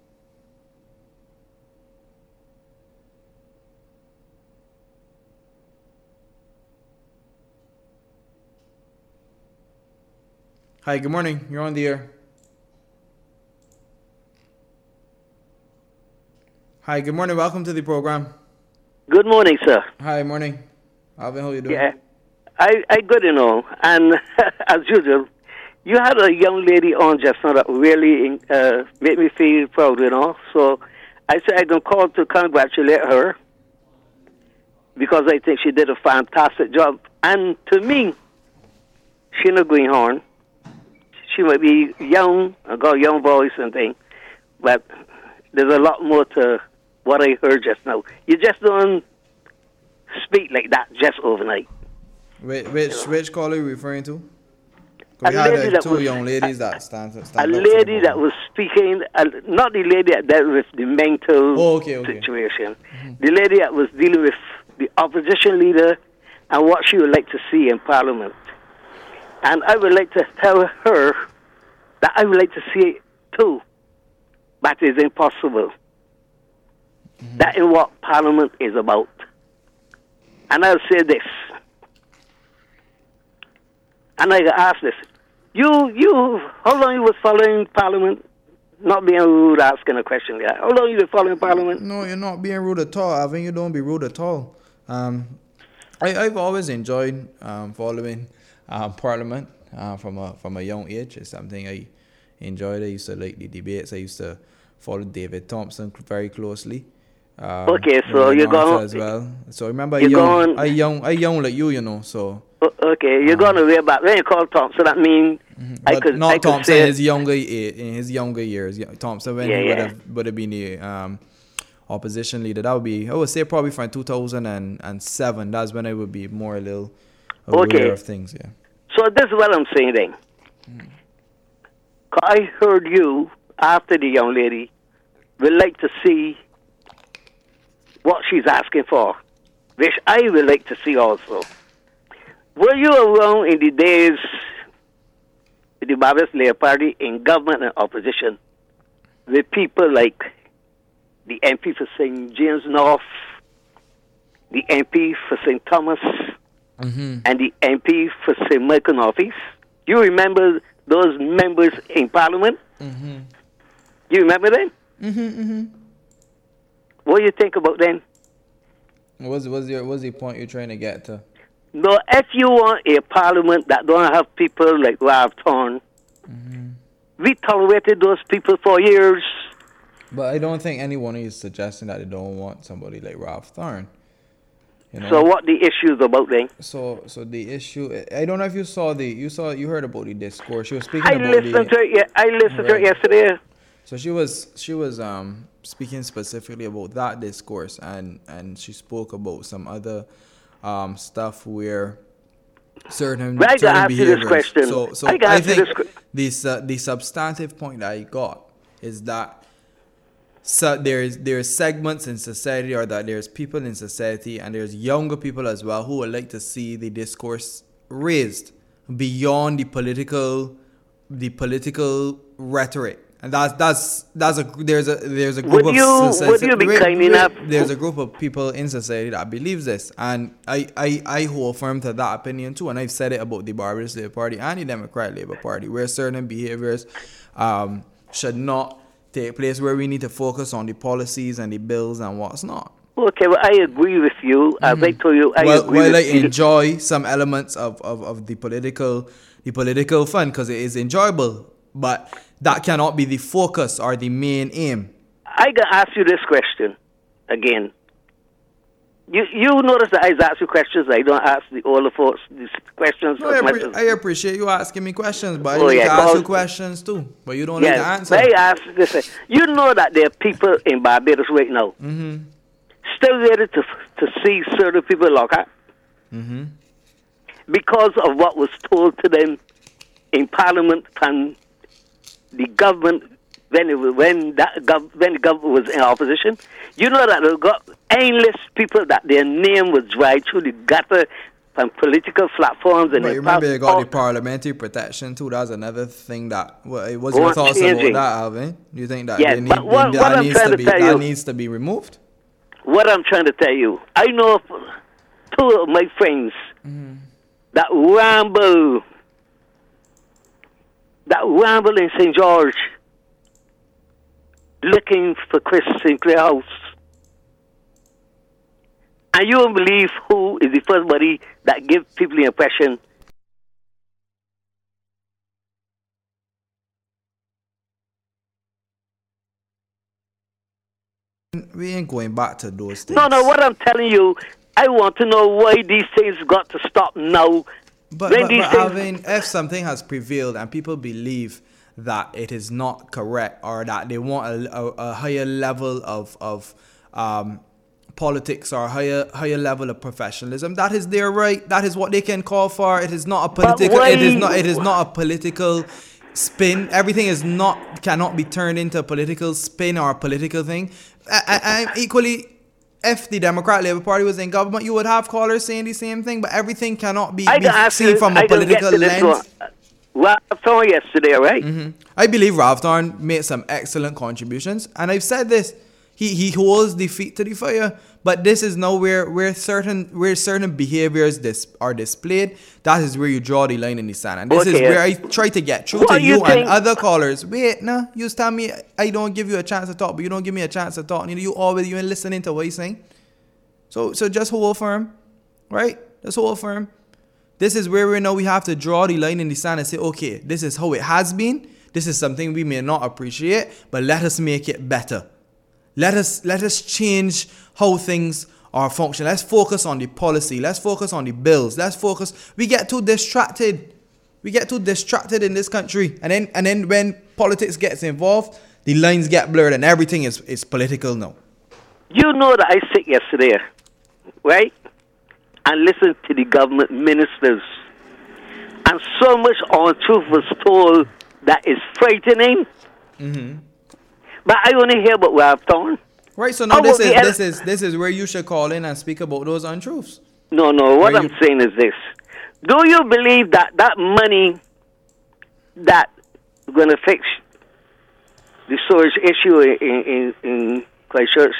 Hi, good morning. You're on the air. Hi, good morning. Welcome to the program. Good morning, sir. Hi, morning. Alvin, how you doing? Yeah, I, I good, you know. And as usual, you had a young lady on just now that really uh, made me feel proud, you know. So I said I'm going to call to congratulate her because I think she did a fantastic job. And to me, she not going on. She might be young, I got a young voice and thing, but there's a lot more to what I heard just now. You just don't speak like that just overnight. Which which, you know? which call are you referring to? A we had lady uh, that two was, young ladies that stand, stand A lady that was speaking, uh, not the lady that dealt with the mental oh, okay, okay. situation. Mm-hmm. The lady that was dealing with the opposition leader and what she would like to see in Parliament. And I would like to tell her that I would like to see it too, but it's impossible. Mm-hmm. That is what Parliament is about. And I'll say this, and I ask this: you, you, how long you was following Parliament? Not being rude, asking a question. Yeah, how long you been following Parliament? No, you're not being rude at all. I think you don't be rude at all. Um, I, I've always enjoyed um, following uh, Parliament uh, from a from a young age. It's something I enjoyed. I used to like the debates. I used to follow David Thompson very closely. Um, okay, so you're going as well. So remember, I young, going, I young, I young like you, you know. So okay, you're um, going way back. When you call Thompson, that means mm-hmm. I could. Not I Thompson could say in his younger in his younger years. Thompson when yeah, he yeah. would have would have been the um, opposition leader. That would be, I would say, probably from two thousand seven. That's when I would be more a little aware okay. of things. Yeah. So this is what I'm saying then. Mm. I heard you after the young lady would like to see what she's asking for, which I would like to see also. Were you around in the days with the Barbados Labour Party in government and opposition, with people like the M P for Saint James North, the M P for Saint Thomas, mm-hmm. and the M P for Saint Michael Northeast? You remember those members in Parliament? Mm-hmm. You remember them? Mm-hmm, mm-hmm. What do you think about them? What's, what's, your, what's the point you're trying to get to? No, if you want a Parliament that don't have people like Ralph Thorne, mm-hmm. we tolerated those people for years. But I don't think anyone is suggesting that they don't want somebody like Ralph Thorne. You know? So what the issues about them? So, so the issue. I don't know if you saw the. You saw. You heard about the discourse. She was speaking I about listened the. to it. Yeah, I listened right. to it yesterday. So she was. She was um speaking specifically about that discourse, and and she spoke about some other um stuff where certain, But I certain can ask you this behaviors. question. So, so I can I ask you think this que- this uh, the substantive point that I got is that. So there's there's segments in society, or that there's people in society, and there's younger people as well who would like to see the discourse raised beyond the political, the political rhetoric, and that's that's that's a there's a there's a group Would of you- society, would you be wait, kind wait, enough- there's a group of people in society that believes this, and I, I, I hold firm to that opinion too, and I've said it about the Barbados Labour Party and the Democratic Labour Party, where certain behaviors um, should not take place, where we need to focus on the policies and the bills and what's not. Okay, well, I agree with you. As I told you, I Well, agree well, with I you. enjoy some elements of, of, of the political the political fun because it is enjoyable, but that cannot be the focus or the main aim. I can ask you this question again. You you notice that I ask you questions. I don't ask the older folks these questions. No, I, as much appre- as- I appreciate you asking me questions, but I Oh, like yeah, to ask cause- you questions too, but you don't like to Yes, answer. but I ask this. You know that there are people in Barbados right now Mm-hmm. still ready to to see certain people locked up Mm-hmm. because of what was told to them in Parliament and the government when it was, when that gov- when the government was in opposition. You know that they got endless people that their name was dragged through the gutter from political platforms and But they you remember passed you got all- the parliamentary protection too. That's another thing that. Well, what's Oh, your thoughts changing. about that, Alvin? Do you think that Yes, they need, but what- that what I'm needs trying to to be tell that you- needs to be removed? What I'm trying to tell you, I know of two of my friends Mm-hmm. that ramble, that ramble in Saint George, looking for Chris Sinclair House. And you won't believe who is the first body that gives people the impression We ain't going back to those things. No, no, what I'm telling you, I want to know why these things got to stop now. But, When but, these but things- Alvin, if something has prevailed and people believe that it is not correct, or that they want a, a, a higher level of of um, politics or higher higher level of professionalism, that is their right. That is what they can call for. It is not a political. why- It is not. It is not a political spin. Everything is not cannot be turned into a political spin or a political thing. I, I, I'm equally. If the Democratic Labour Party was in government, you would have callers saying the same thing, but everything cannot be, I be can ask seen you, from a I can get political to this lens. one. Well, I saw yesterday, right? Mm-hmm. I believe Ralph Thorne made some excellent contributions, and I've said this. He he holds the feet to the fire, but this is now where where certain where certain behaviors dis, are displayed. That is where you draw the line in the sand, and this is Okay. where I try to get through What to do you you and think- other callers. Wait, no, you tell me I don't give you a chance to talk, but you don't give me a chance to talk. You know, you always you ain't listening to what he's saying. So so just hold firm, right? Just hold firm. This is where we know we have to draw the line in the sand and say, okay, this is how it has been. This is something we may not appreciate, but let us make it better. Let us let us change how things are functioning. Let's focus on the policy. Let's focus on the bills. Let's focus. We get too distracted. We get too distracted in this country. And then and then when politics gets involved, the lines get blurred and everything is, is political now. You know that I sit yesterday, right? And listened to the government ministers. And so much untruth was told that is frightening. Mm-hmm. But I only hear about Ralphtown. Right, so now this is this is this is where you should call in and speak about those untruths. No, no. What Where I'm you- saying is this: do you believe that that money that going to fix the sewage issue in in, in Christchurch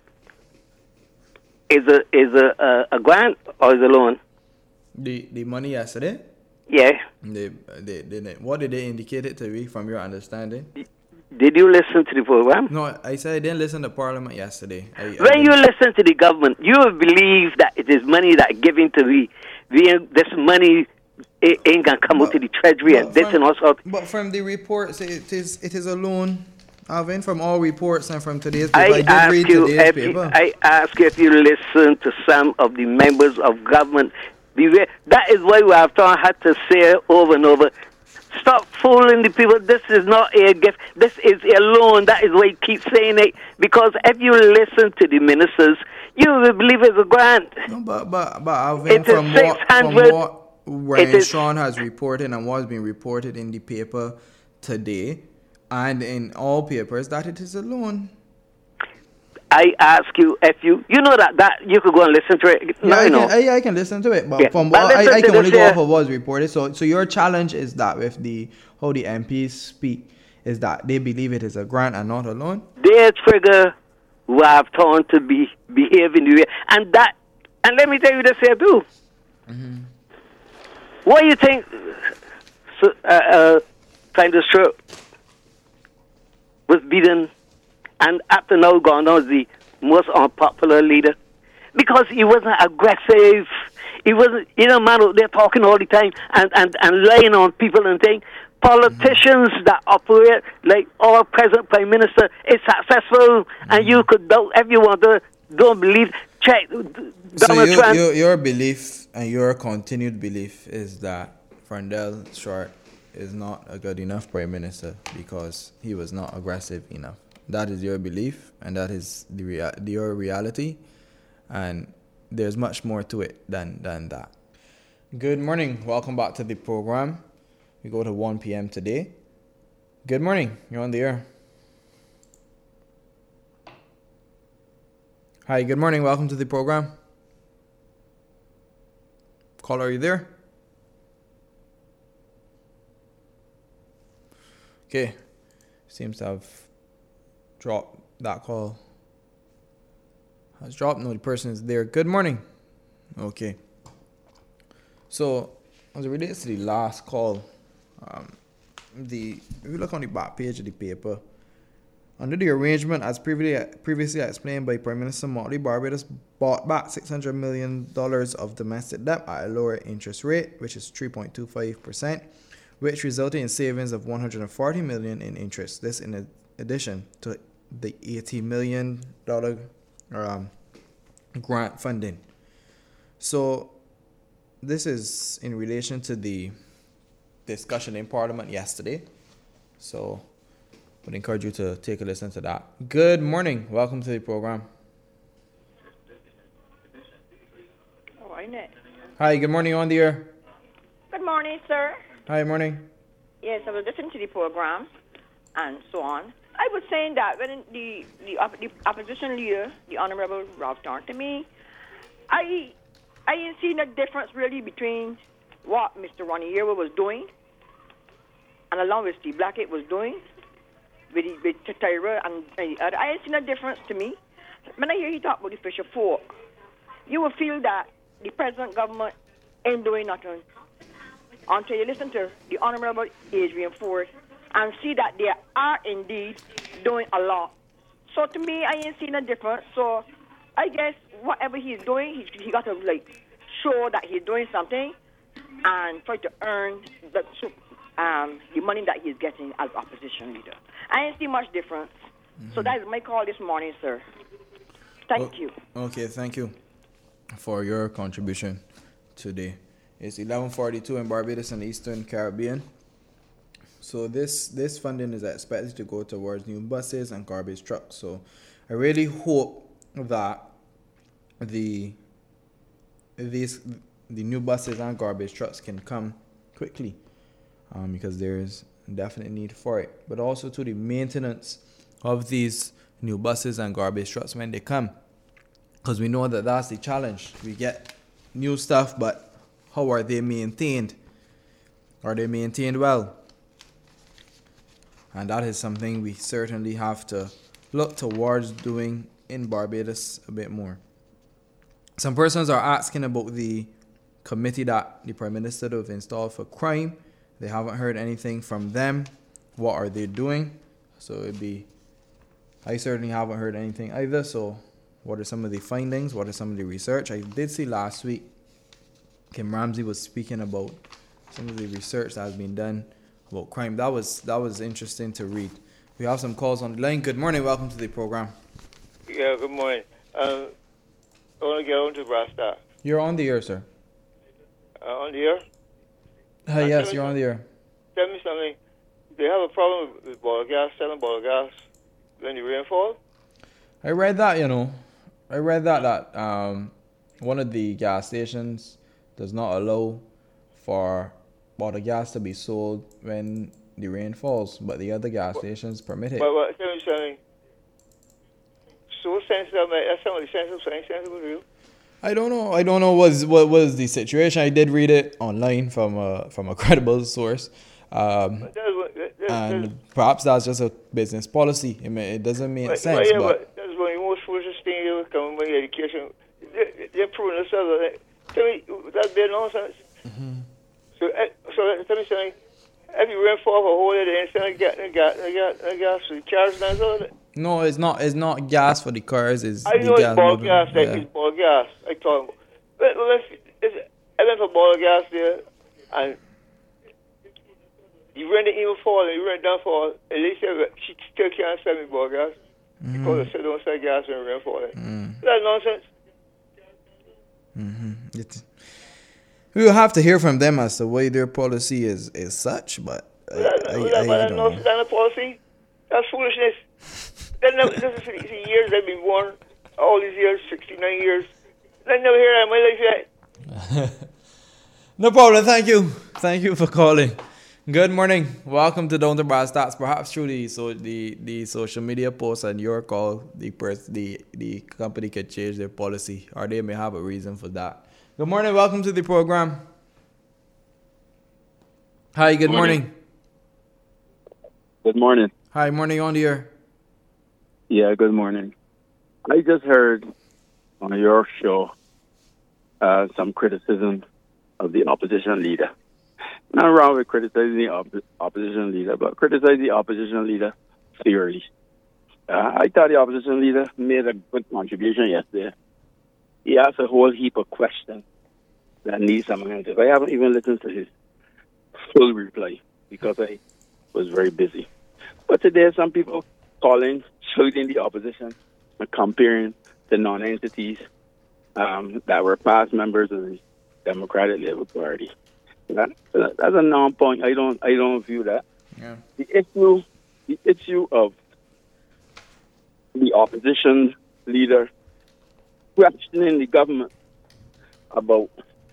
is a is a, a a grant or is a loan? The the money yesterday. Yeah. They, they, they, they, what did they indicate it to be from your understanding? Did you listen to the program? No, I said I didn't listen to Parliament yesterday. I, I When didn't- you listen to the government, you will believe that it is money that given to the, the this money it ain't gonna come out to the treasury and this and also. But from the reports, it is it is a loan. Alvin, from all reports and from today's paper, I, I did ask read you, today's if you, paper. I ask you if you listen to some of the members of government. Beware. That is why we have had to say over and over. Stop fooling the people. This is not a gift. This is a loan. That is why you keep saying it. Because if you listen to the ministers, you will believe it's a grant. No, but but but Alvin, It is from what from 600 what Ryan it is- Sean has reported and what's been reported in the paper today and in all papers, that it is a loan. I ask you if you you know that that you could go and listen to it. Yeah, No, I, you can, know. I, I can listen to it, but Yeah, from but what I, listen I to can only this go here. off of what's reported. So, so your challenge is that with the how the M Ps speak is that they believe it is a grant and not a loan. They trigger who have turned to be behaving the way, and that. And let me tell you this here too. What do you think? So, uh, uh, kind of sure was beaten, and after now gone on as the most unpopular leader because he wasn't aggressive. He wasn't, you know, man out there talking all the time and, and, and lying on people and things. Politicians that operate like our present prime minister is successful, and you could doubt if you want to don't believe. Check Donald So you, Trump. your your belief and your continued belief is that Frondell Short is not a good enough prime minister because he was not aggressive enough. That is your belief, and that is the rea- your reality, and there's much more to it than than that. Good morning. Welcome back to the program. We go to one p.m. today. Good morning. You're on the air. Hi, good morning. Welcome to the program. Caller, are you there? Okay. Seems to have dropped. That call has dropped. No, the person is there. Good morning. Okay. So, as it relates to the last call, um, the if you look on the back page of the paper, under the arrangement as previously previously explained by Prime Minister Motley, Barbados bought back six hundred million dollars of domestic debt at a lower interest rate, which is three point two five percent, which resulted in savings of one hundred forty million dollars in interest. This in addition to the eighty million dollars um, grant funding. So this is in relation to the discussion in Parliament yesterday. So I would encourage you to take a listen to that. Good morning. Welcome to the program. Oh, isn't it? Hi, good morning. On the air. Good morning, sir. Hi, morning. Yes, I was listening to the program and so on. I was saying that when the the, op- the opposition leader, the Honorable Ralph Tarn, to me, I I ain't seen a difference really between what Mister Ronnie Yearwood was doing and along with Steve Blackett was doing with, the- with Tyra and, and the other. I ain't seen a difference to me. When I hear you talk about the Fisher Fork, you will feel that the present government ain't doing nothing until you listen to the Honorable Adrian Ford and see that they are indeed doing a lot. So to me, I ain't seen a difference. So I guess whatever he's doing, he, he got to like show that he's doing something and try to earn the um, the money that he's getting as opposition leader. I ain't see much difference. Mm-hmm. So that is my call this morning, sir. Thank O- you. Okay, thank you for your contribution today. It's eleven forty-two in Barbados and the Eastern Caribbean. So this this funding is expected to go towards new buses and garbage trucks. So I really hope that the these the new buses and garbage trucks can come quickly, um, because there is definite need for it. But also to the maintenance of these new buses and garbage trucks when they come. Because we know that that's the challenge. We get new stuff, but how are they maintained? Are they maintained well? And that is something we certainly have to look towards doing in Barbados a bit more. Some persons are asking about the committee that the Prime Minister have installed for crime. They haven't heard anything from them. What are they doing? So it'd be, I certainly haven't heard anything either. So what are some of the findings? What are some of the research? I did see last week Kim Ramsey was speaking about some of the research that has been done about crime. That was that was interesting to read. We have some calls on the line. Good morning. Welcome to the program. Yeah, good morning. Um, I want to get on to Brasta. You're on the air, sir. Uh, on the air? Uh, yes, you're on the air. Tell me something. They have a problem with bottle gas, selling bottle gas when the rainfall? I read that, you know. I read that, that um, one of the gas stations does not allow for bottle gas to be sold when the rain falls, but the other gas stations permit it. But, but tell me something. So sensitive, that's somebody sensitive, something sensitive with you? I don't know. I don't know what's, what was the situation. I did read it online from a, from a credible source. Um, That's what- that- that- and that's- perhaps that's just a business policy. It, may, it doesn't make but, sense. but, yeah, but but that's one of the most foolish things ever come with education. They, they're proving themselves. Tell me, that's bad nonsense. Mm-hmm. So, uh, so tell me something. If you ran for a whole day, instead of getting gas, gas, gas for the cars, that's all it. no, it's not. It's not gas for the cars. It's I the know gas it's ball moving. gas, like Yeah. it's ball gas. I told him. But, but if, if, I went for ball gas there, and you ran the even fall, and you ran down fall, and they said that she still can't sell me ball gas Mm-hmm. because I said don't sell gas when rain fall. Mm. That's nonsense. Mm-hmm. It's, we will have to hear from them as to why their policy is, is such, but I, That, I, that, I, I that's don't no know. standard policy. That's foolishness. That never, this is the years they've been born, all these years, sixty-nine years. I never hear that in my life yet. No problem. Thank you. Thank you for calling. Good morning. Welcome to Down to Brass Stats. Perhaps through the so the, the social media posts and your call, the pers- the the company could change their policy, or they may have a reason for that. Good morning. Welcome to the program. Hi. Good morning. Morning. Good morning. Hi. Morning on the air. Yeah, good morning. I just heard on your show uh, some criticism of the opposition leader. Not wrong with criticizing the op- opposition leader, but criticize the opposition leader fairly. Uh, I thought the opposition leader made a good contribution yesterday. He asked a whole heap of questions that need some answers. I haven't even listened to his full reply because I was very busy. But today, some people calling, shouting the opposition, and comparing the non-entities um, that were past members of the Democratic Labour Party. That, that's a non-point. I don't. I don't view that. Yeah. The issue, the issue of the opposition leader questioning the government about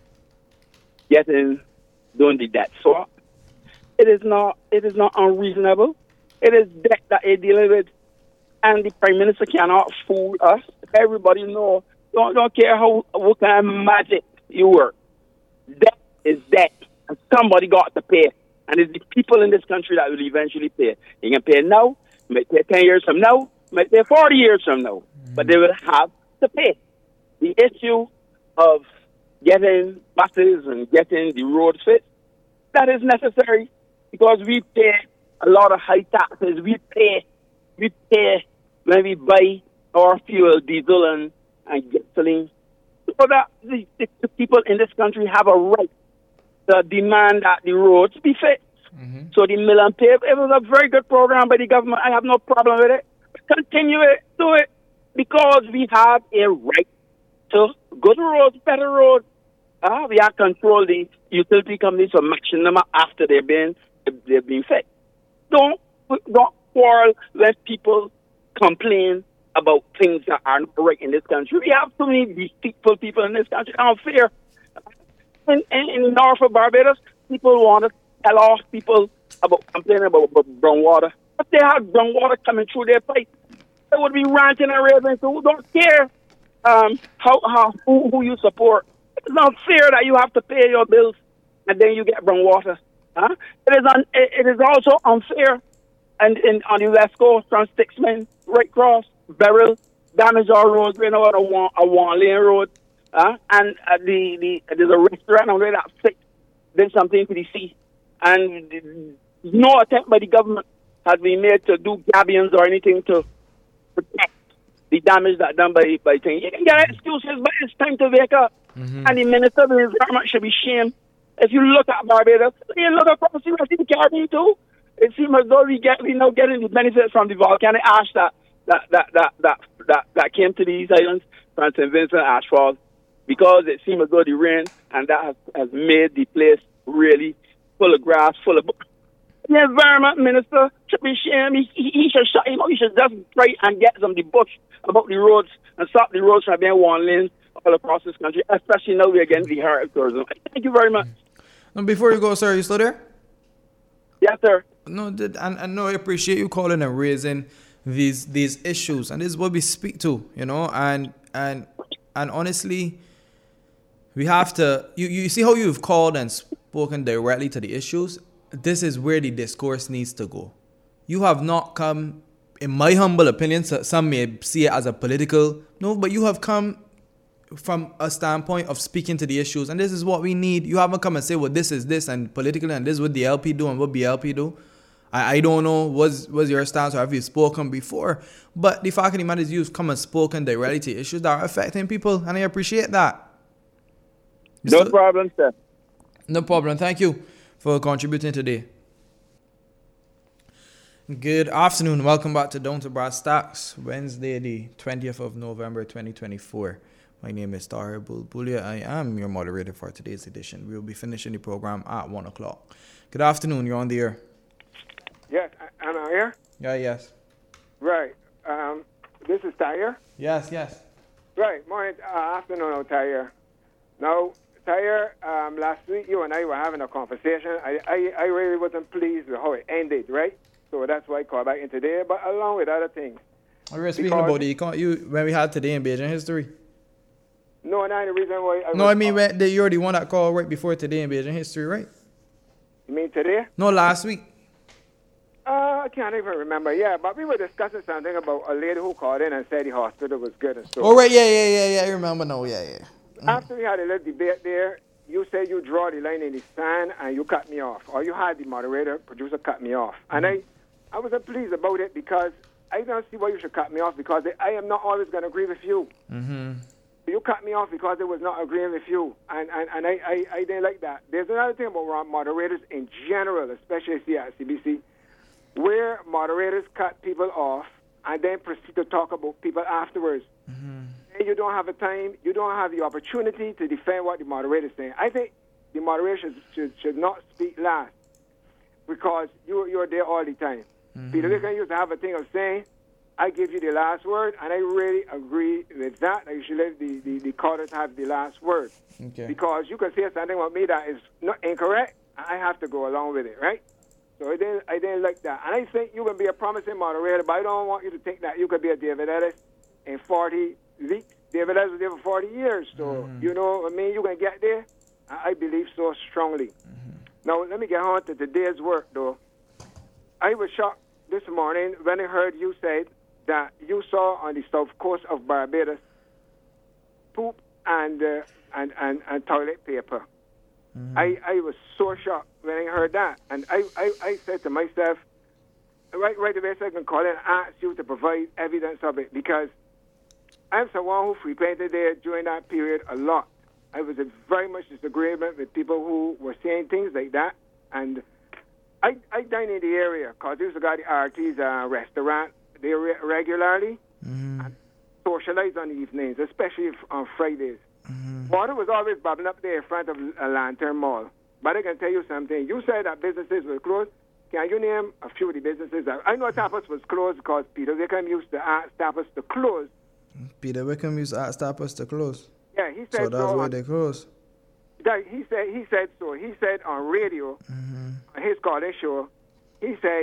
getting doing the debt swap. It is not. It is not unreasonable. It is debt that they're dealing with, and the Prime Minister cannot fool us. Everybody know. Don't don't care how what kind of magic you work. Debt is debt, and somebody got to pay. And it's the people in this country that will eventually pay. They can pay now, might pay ten years from now, might pay forty years from now, mm-hmm. but they will have to pay. The issue of getting buses and getting the road fit, that is necessary because we pay a lot of high taxes. We pay, we pay when we buy our fuel, diesel, and, and gasoline. So that the, the, the people in this country have a right to demand that the roads be fit. Mm-hmm. So the mill and pave, it was a very good program by the government. I have no problem with it. Continue it, do it, because we have a right to good roads, better roads. Uh, we have control the utility companies for matching them up after they've been they've been fit. Don't don't quarrel when people complain about things that are not right in this country. We have too many deceitful people in this country. Unfair. In, in, in North of Barbados, people want to tell off people about complaining about, about brown water. If they had groundwater coming through their pipe, they would be ranting and raving. So who don't care um, how, how who, who you support. It's not fair that you have to pay your bills and then you get groundwater. Huh? It is un, it, it is also unfair. And in on the West Coast, from Sticksman, right cross, Beryl, damage our roads, you know, a one a one lane road. Uh, and uh, the, the there's a restaurant on there that fixed did something to the sea. And no attempt by the government has been made to do gabions or anything to protect the damage that done by by things. You can get excuses, but it's time to wake up. Mm-hmm. And the Minister of the Environment should be shamed. If you look at Barbados, you look across the Western Caribbean too. It seems as though we get we now getting the benefits from the volcanic ash that that that that that that, that came to these islands from Saint Vincent Ash Falls, because it seems as though the rain and that has, has made the place really full of grass, full of. The Environment Minister should be shamed. He, he, he should shut him up. He should just try and get some debate about the roads and stop the roads from being one lane all across this country, especially now we're getting the heritage tourism. Thank you very much. And before you go, sir, are you still there? Yes, sir. No, did and, and no, I appreciate you calling and raising these these issues, and this is what we speak to, you know, and and and honestly, we have to. You you see how you've called and spoken directly to the issues. This is where the discourse needs to go. You have not come, in my humble opinion, some may see it as a political no, but you have come from a standpoint of speaking to the issues, and this is what we need. You haven't come and say, well, this is this and politically, and this is what the L P do and what B L P do. I, I don't know was was your stance or have you spoken before, but the fact of the matter is you've come and spoken directly to issues that are affecting people, and I appreciate that. No so, problem, sir. No problem. Thank you for contributing today. Good afternoon. Welcome back to Down to Brass Tacks, Wednesday, the twentieth of November, twenty twenty-four. My name is Tahir Bulbulia. I am your moderator for today's edition. We will be finishing the program at one o'clock. Good afternoon. You're on the air. Yes, am I here? Yeah, yes. Right. Um, this is Tahir? Yes, yes. Right. Morning, uh, afternoon, Tahir. Now, Tahir, um, last week you and I were having a conversation. I, I, I really wasn't pleased with how it ended, right? So that's why I called back in today, but along with other things. We were speaking about the econ- you when we had today in Beijing history. No, not the reason why. I no, I mean, when, the, you're the one that called right before today in Beijing history, right? You mean today? No, last week. Uh, I can't even remember. Yeah, but we were discussing something about a lady who called in and said the hospital was good and so. Oh, right, yeah, yeah, yeah, yeah. I remember now, yeah, yeah. Mm. After we had a little debate there, you said you draw the line in the sand and you cut me off, or you had the moderator, producer, cut me off, mm. and I, I wasn't pleased about it because I don't see why you should cut me off because I am not always going to agree with you. Mm-hmm. You cut me off because it was not agreeing with you, and, and, and I, I, I didn't like that. There's another thing about moderators in general, especially here at C B C, where moderators cut people off and then proceed to talk about people afterwards. Mm-hmm. And you don't have the time, you don't have the opportunity to defend what the moderator is saying. I think the moderator should, should, should not speak last because you, you're there all the time. Mm-hmm. Peter Wickham used to have a thing of saying, I give you the last word, and I really agree with that. That you should let the, the, the callers have the last word. Okay. Because you can say something about me that is not incorrect, and I have to go along with it, right? So I didn't, I didn't like that. And I think you can be a promising moderator, but I don't want you to think that you could be a David Ellis in forty weeks. David Ellis was there for forty years, so, mm-hmm. you know what I mean? You can get there. I believe so strongly. Mm-hmm. Now, let me get on to today's work, though. I was shocked this morning when I heard you say that you saw on the south coast of Barbados poop and uh, and, and, and toilet paper. Mm-hmm. I, I was so shocked when I heard that. And I, I, I said to myself, right, right away, so I can call in and ask you to provide evidence of it because I'm someone who frequented there during that period a lot. I was in very much disagreement with people who were saying things like that. And I, I dine in the area because there's a guy at the Artie's uh, restaurant there re- regularly mm-hmm. and socialize on the evenings, especially on Fridays. Mm-hmm. Water was always bubbling up there in front of a Lantern Mall. But I can tell you something. You said that businesses were closed. Can you name a few of the businesses? That, I know Tapas was closed because Peter Wickham used to ask Tapas to close. Peter Wickham used to ask Tapas to close. Yeah, he said so. that's so why on, they closed. That he said he said so. He said on radio, mm-hmm. on his calling show, he said,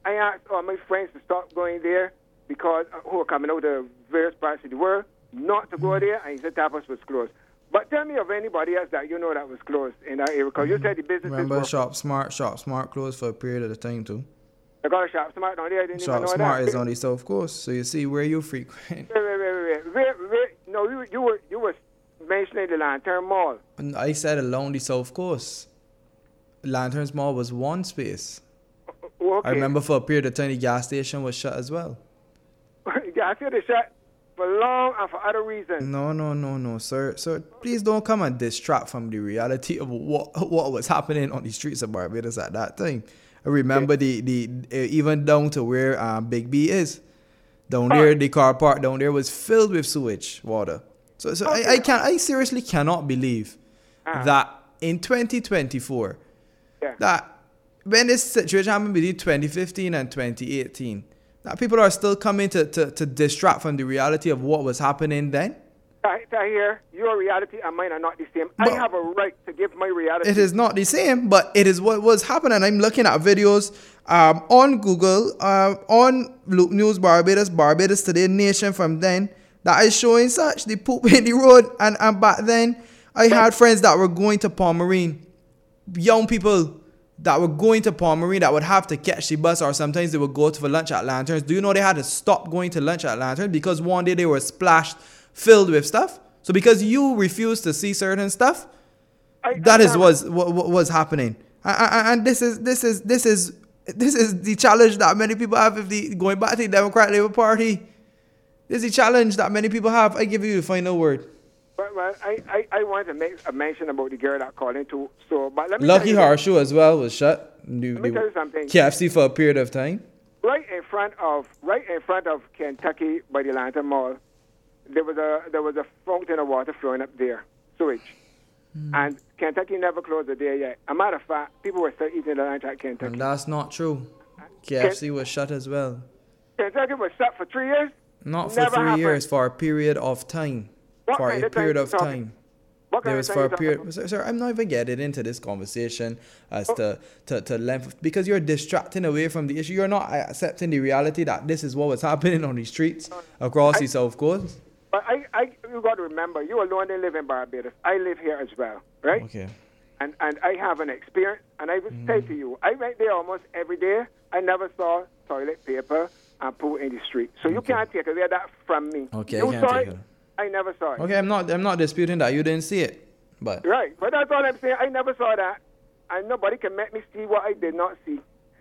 I asked all my friends to stop going there because uh, who are coming out of various parts of the world not to go there, and he said Tapas was closed. But tell me of anybody else that you know that was closed in that area, because you said the businesses Remember were... Shop Smart, Shop Smart closed for a period of the time too. I got a Shop Smart down there, I didn't even Shop know Smart that. is on the south coast, so you see where you frequent. Wait, wait, wait, wait, wait, wait, wait. No, you, you were you were mentioning the Lantern Mall. I said along the south coast. Lanterns Mall was one space. Okay. I remember for a period of time the gas station was shut as well. Yeah, I feel they shut for long and for other reasons. No, no, no, no, sir. Sir, please don't come and distract from the reality of what what was happening on the streets of Barbados at that time. I remember the, the uh, even down to where um, Big B is. Down there, the car park down there was filled with sewage water. So, so I, I can I seriously cannot believe uh-huh. that in twenty twenty-four, yeah. that when this situation happened between twenty fifteen and twenty eighteen, that people are still coming to, to, to distract from the reality of what was happening then. I, I hear your reality and mine are not the same. But I have a right to give my reality. It is not the same, but it is what was happening. I'm looking at videos um, on Google, uh, on Loop News Barbados, Barbados Today Nation from then, that is showing such the poop in the road. And, and back then, I had friends that were going to Palm Marine, young people that were going to Palm Marine that would have to catch the bus, or sometimes they would go to for lunch at Lanterns. Do you know they had to stop going to lunch at Lanterns because one day they were splashed, filled with stuff? So because you refused to see certain stuff, I, that I, is was what, what was happening. And, and this is this is this is this is the challenge that many people have. If the going back to the Democrat Labour Party, this is the challenge that many people have. I give you the final word. But well, I, I, I want to make a mention about the girl that called into. So, but let me Lucky tell you Harshaw as well was shut. Let me tell you something. K F C for a period of time. Right in front of right in front of Kentucky by the Lantern Mall, there was a there was a fountain of water flowing up there, sewage. Mm. And Kentucky never closed the day yet. A matter of fact, people were still eating the lunch at Kentucky. And that's not true. K F C Ken- was shut as well. Kentucky was shut for three years? Not for never three happened. years, for a period of time. What for kind a of period time of talking? time. What There kind was of for a time period. Sir, sir, I'm not even getting into this conversation as oh. to, to, to length, because you're distracting away from the issue. You're not accepting the reality that this is what was happening on the streets across I, the South Coast. But I, I, you got to remember, you alone didn't live in Barbados. I live here as well, right? Okay. And and I have an experience, and I would mm. say to you, I went there almost every day. I never saw toilet paper and poo in the street. So okay. you can't take away that from me. Okay, you I can't saw take it. it. I never saw it. Okay, I'm not I'm not disputing that you didn't see it, but right. But that's all I'm saying. I never saw that, and nobody can make me see what I did not see.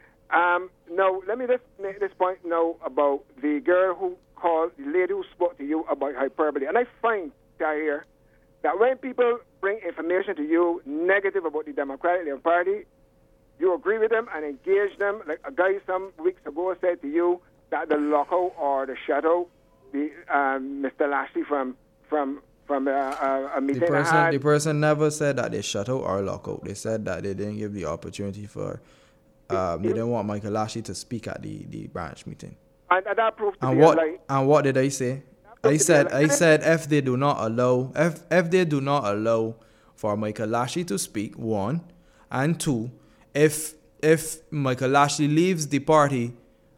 Um, now let me just make this point now about the girl who called, the lady who spoke to you about hyperbole. And I find here that when people bring information to you negative about the Democratic Labour Party, you agree with them and engage them. Like a guy some weeks ago said to you that the lockout or the shutout, the um, Mister Lashley from from from uh, uh, a meeting the person I had, the person never said that they shut out or lockout. They said that they didn't give the opportunity for um, they didn't want Michael Lashley to speak at the, the branch meeting. And, and that proved to and be what a lie. And what did I say? I said I said if they do not allow if if they do not allow for Michael Lashley to speak, one, and two, if if Michael Lashley leaves the party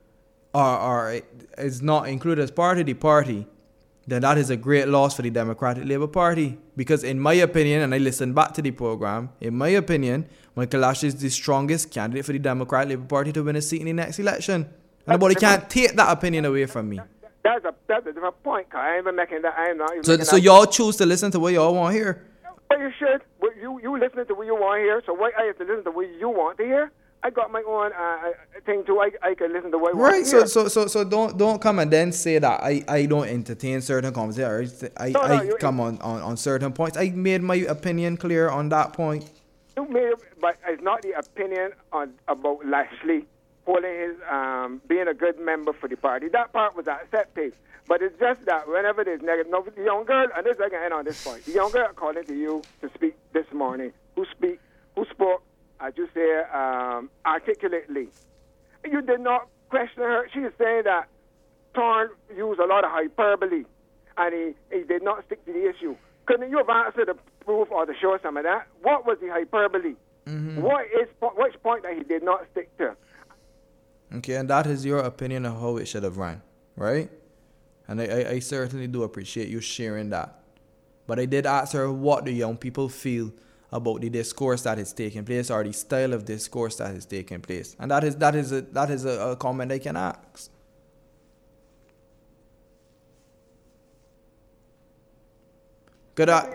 or or is not included as part of the party, then that is a great loss for the Democratic Labour Party. Because in my opinion, and I listened back to the program, in my opinion, Michael Lashley is the strongest candidate for the Democratic Labour Party to win a seat in the next election. And nobody can't take that opinion away from me. That's a that's a different point. I ain't even making that. I am not even So, making so that y'all choose to listen to what y'all want to hear. Well, you should. Well, you you listening to what you want to hear. So why I have to listen to what you want to hear? I got my own uh, thing too. I I can listen to what I want Right. to So hear. so so so don't don't come and then say that I, I don't entertain certain conversations. I No, no, I you- come on, on on certain points. I made my opinion clear on that point. You may, but it's not the opinion on about Lashley holding his um, being a good member for the party. That part was accepted. But it's just that whenever there's negative, no, the young girl, and this I can end on this point. The young girl calling to you to speak this morning, who speak, who spoke, as you say, um, articulately. You did not question her. She is saying that Torn used a lot of hyperbole, and he, he did not stick to the issue. Couldn't you have answered to prove or to show some of that? What was the hyperbole? Mm-hmm. What is which point that he did not stick to? Okay, and that is your opinion of how it should have run, right? And I, I, I certainly do appreciate you sharing that. But I did ask her what the young people feel about the discourse that is taking place, or the style of discourse that is taking place. And that is that is a that is a, a comment I can ask. Good. Uh,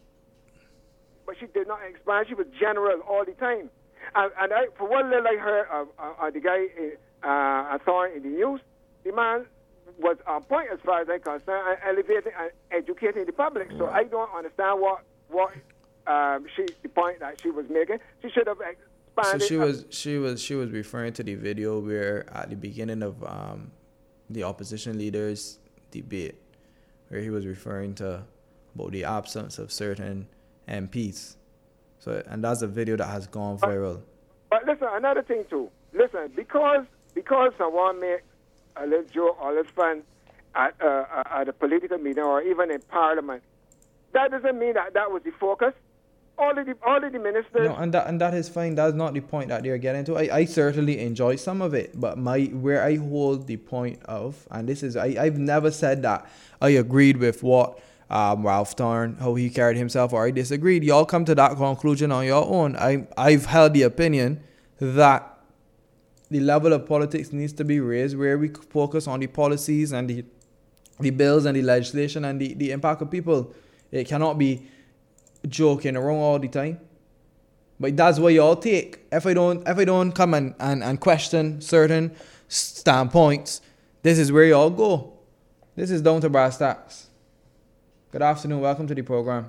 but she did not expand. She was general all the time. And, and I, for one little I heard of uh, uh, the guy uh, authority in the news, the man was on point as far as I'm concerned, and elevating and educating the public. So I don't understand what what um, she the point that she was making. She should have expanded. So she was she was she was referring to the video where at the beginning of um, the opposition leaders' debate, where he was referring to about the absence of certain M Ps. So, and that's a video that has gone viral. But, but listen, another thing too. Listen, because because someone made a little joke or a little fun at, uh, at a political meeting or even in Parliament, that doesn't mean that that was the focus. All of the, all of the ministers... No, and that, and that is fine. That's not the point that they're getting to. I, I certainly enjoy some of it, but my where I hold the point of, and this is, I, I've never said that I agreed with what um, Ralph Tarn, how he carried himself, or I disagreed. Y'all come to that conclusion on your own. I, I've held the opinion that the level of politics needs to be raised, where we focus on the policies and the the bills and the legislation and the, the impact of people. It cannot be joking around all the time. But that's what y'all take. If I don't if I don't come and, and, and question certain standpoints, this is where y'all go. This is Down to Brass Tacks. Good afternoon. Welcome to the program.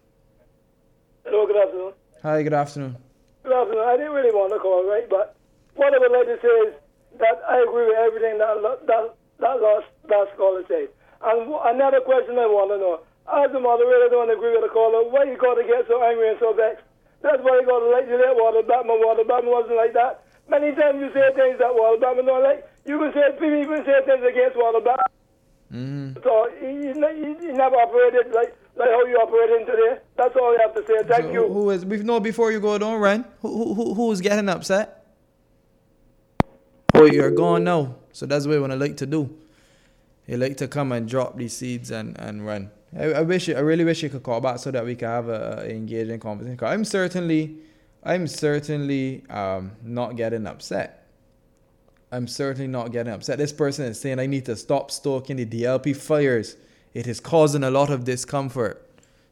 Hello, good afternoon. Hi, good afternoon. Good afternoon. I didn't really want to call, right? But what I would like to say is that I agree with everything that that, that last, last caller said. And another question I want to know, as the moderator don't agree with the caller, why you got to get so angry and so vexed? That's why you got to like you let water Batman, water Batman wasn't like that. Many times you say things that water Batman don't like. You can say, people even say things against water Batman. Mm-hmm. So he, he, he never operated like, like how you operating today. That's all I have to say. Thank So you. Who is, we know before you go, don't run. Who, who, who is getting upset? Oh, you're gone now. So that's what I like to do. You like to come and drop these seeds and, and run. I, I wish you, I really wish you could call back so that we could have a, a engaging conversation. I'm certainly, I'm certainly um, not getting upset. I'm certainly not getting upset. This person is saying I need to stop stoking the D L P fires. It is causing a lot of discomfort.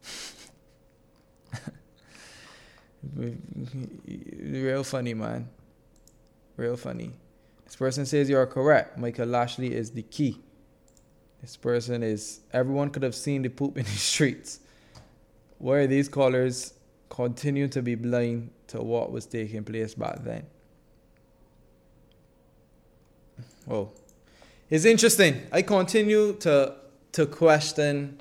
Real funny, man. Real funny. This person says you are correct. Michael Lashley is the key. This person is... Everyone could have seen the poop in the streets. Why are these callers continue to be blind to what was taking place back then? Well, it's interesting. I continue to to question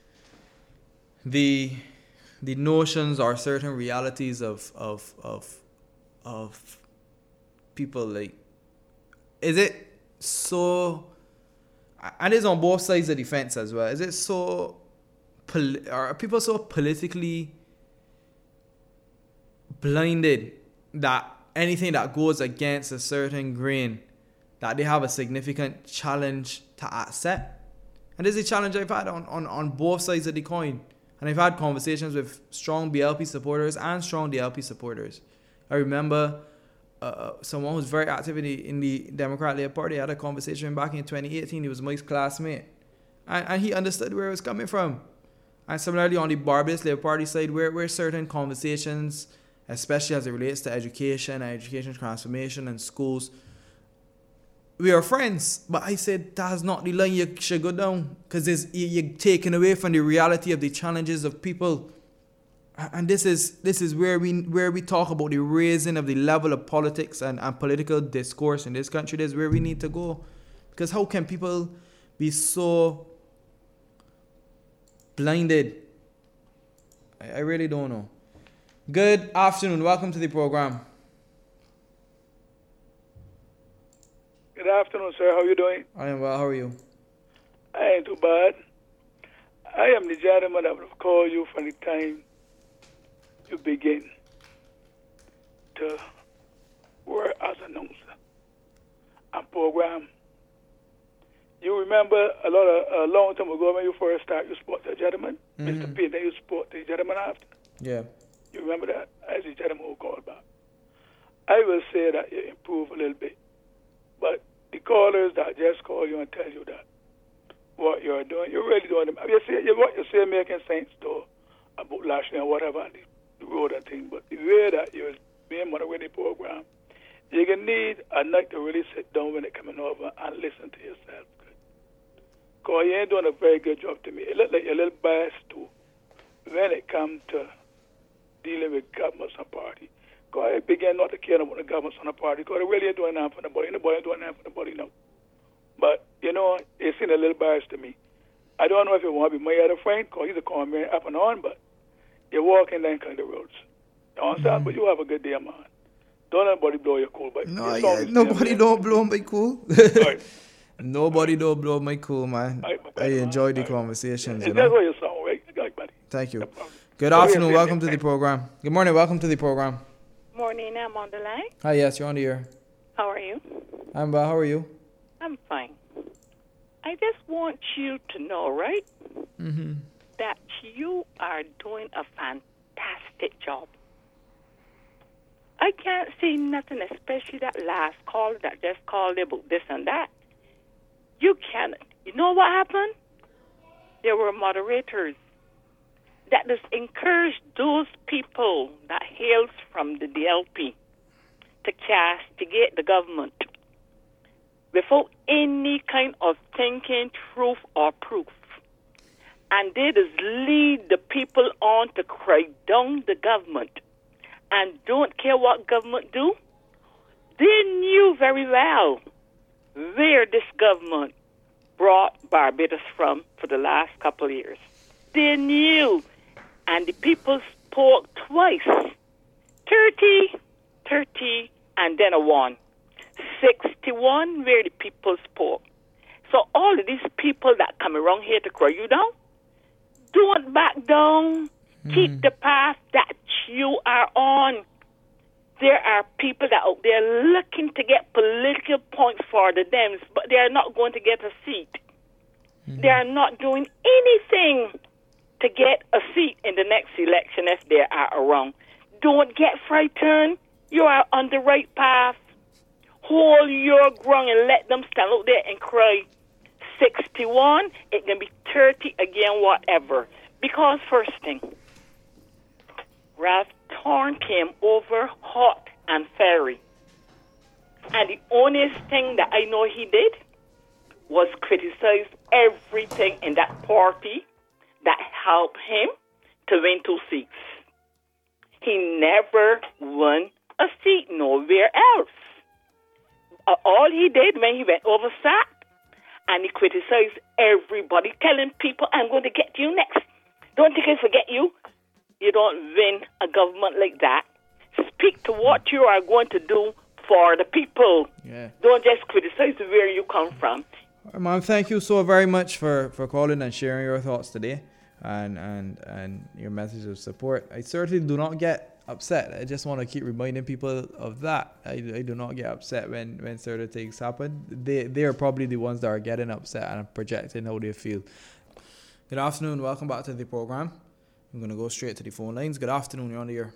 the the notions or certain realities of of of of people. Like, is it so? And it's on both sides of the fence as well. Is it so? Poli- are people so politically blinded that anything that goes against a certain grain, that they have a significant challenge to accept? And this is a challenge I've had on, on, on both sides of the coin. And I've had conversations with strong B L P supporters and strong D L P supporters. I remember uh, someone who's very active in the, in the Democrat Labour Party. I had a conversation back in twenty eighteen. He was Mike's classmate. And, and he understood where it was coming from. And similarly on the Barbados Labour Party side, where, where certain conversations, especially as it relates to education and education transformation and schools, we are friends, but I said that's not the line you should go down, because you're taking away from the reality of the challenges of people. And this is this is where we where we talk about the raising of the level of politics and, and political discourse in this country. This is where we need to go. Because how can people be so blinded? I, I really don't know. Good afternoon. Welcome to the program. Good afternoon, sir. How are you doing? I am well. How are you? I ain't too bad. I am the gentleman that will call you from the time you begin to work as an announcer. and program. You remember a lot of a long time ago when you first started, you spoke to a gentleman, Mhm. Mister P, then you spoke to the gentleman after. Yeah. You remember that? As the gentleman who called back. I will say that you improve a little bit. But the callers that just call you and tell you that what you're doing, you're really doing them. You see, you, what you say making sense though about Lashley and whatever, and the, the road and thing, but the way that you're being on with the program, you can need a night to really sit down when they're coming over and listen to yourself. Because you ain't doing a very good job to me. It looks like you're a little biased too when it comes to dealing with governments and party. Because I begin not to care about the governments and the party because they really ain't doing nothing for nobody. Nobody ain't doing nothing for nobody now. But, you know, it seems a little biased to me. I don't know if you want to be my other friend because he's a calm man up and on, but you're walking down kind of roads. You understand? Mm-hmm. But you have a good day, man. Don't let anybody blow your cool. But no, yeah, nobody don't blow my cool. Right. Nobody don't blow my cool, man. Right, I enjoy the conversations. You know? That's what you sound, right? Right, buddy. Thank you. Good afternoon. Welcome to the program. Good morning. Welcome to the program. Morning. I'm on the line. Hi, yes, you're on the air. How are you? I'm well. How are you? I'm fine. I just want you to know, right, mm-hmm. that you are doing a fantastic job. I can't say nothing, especially that last call that just called about this and that. You can't. You know what happened? There were moderators that just encouraged those people that hails from the D L P to castigate the government without any kind of thinking, truth, or proof. And they just lead the people on to cry down the government and don't care what government do. They knew very well where this government brought Barbados from for the last couple of years. They knew, and the people spoke twice. thirty, thirty, and then a one. sixty-one where the people spoke. So all of these people that come around here to cry you down, don't back down. Mm. Keep the path that you are on. There are people that out there looking to get political points for the Dems, but they are not going to get a seat. Mm. They are not doing anything to get a seat in the next election if they are around. Don't get frightened. You are on the right path. Hold your ground and let them stand out there and cry. sixty-one, it can be thirty again, whatever. Because first thing, Ralph Thorne came over hot and fiery. And the only thing that I know he did was criticize everything in that party that helped him to win two seats. He never won a seat nowhere else. Uh, all he did when he went over S A C, and he criticized everybody, telling people, I'm going to get you next. Don't think I forget you. You don't win a government like that. Speak to what you are going to do for the people. Yeah. Don't just criticize where you come from. Right, Mom, thank you so very much for, for calling and sharing your thoughts today and, and, and your message of support. I certainly do not get upset. I just want to keep reminding people of that. I, I do not get upset when, when certain things happen. They, they are probably the ones that are getting upset and projecting how they feel. Good afternoon. Welcome back to the program. I'm going to go straight to the phone lines. Good afternoon. You're on the air.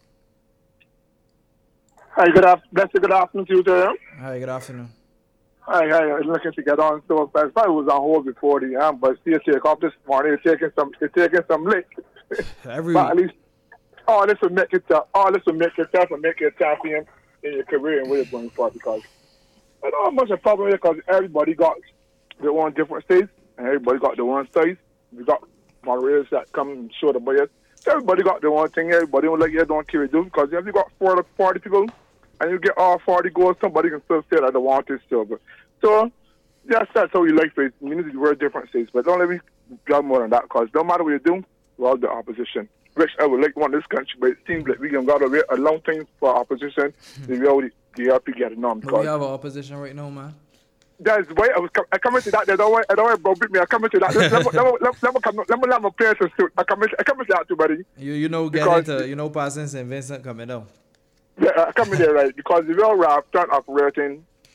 Hi, good afternoon. Blessed good afternoon to you, Terry. Hi, good afternoon. Hi, hi. I'm looking to get on so fast. I was on hold before the um, but still take off this morning. It's taking some, it's taking some lick. Every but at least, all this will make it tough. All this will make it tough and make you a champion in your career and where you're going for. Because I don't have much of a problem with it because everybody got their own different states and everybody got their own size. We got moderators that come and show the bias. Everybody got their own thing. Everybody don't like you don't care do because if you got forty, forty people and you get all forty goals, somebody can still say that they want this still. But so yes, that's how you like it. I mean, it's very different states, but don't let me go more than that because no matter what you do, we're all the opposition. Which I would like one in this country, but it seems like we can got to wait a long time for opposition. Mm-hmm. We already the L P getting on. But we have an opposition right now, man. That's why I was. I come into that. They don't want. I don't want to beat me. I come into that. Let me let me let me come. Let me let my players suit. I come into. I come into that too, buddy. You you know get into you know passing Saint Vincent coming down. Yeah, I come in there right because the real rap start operating.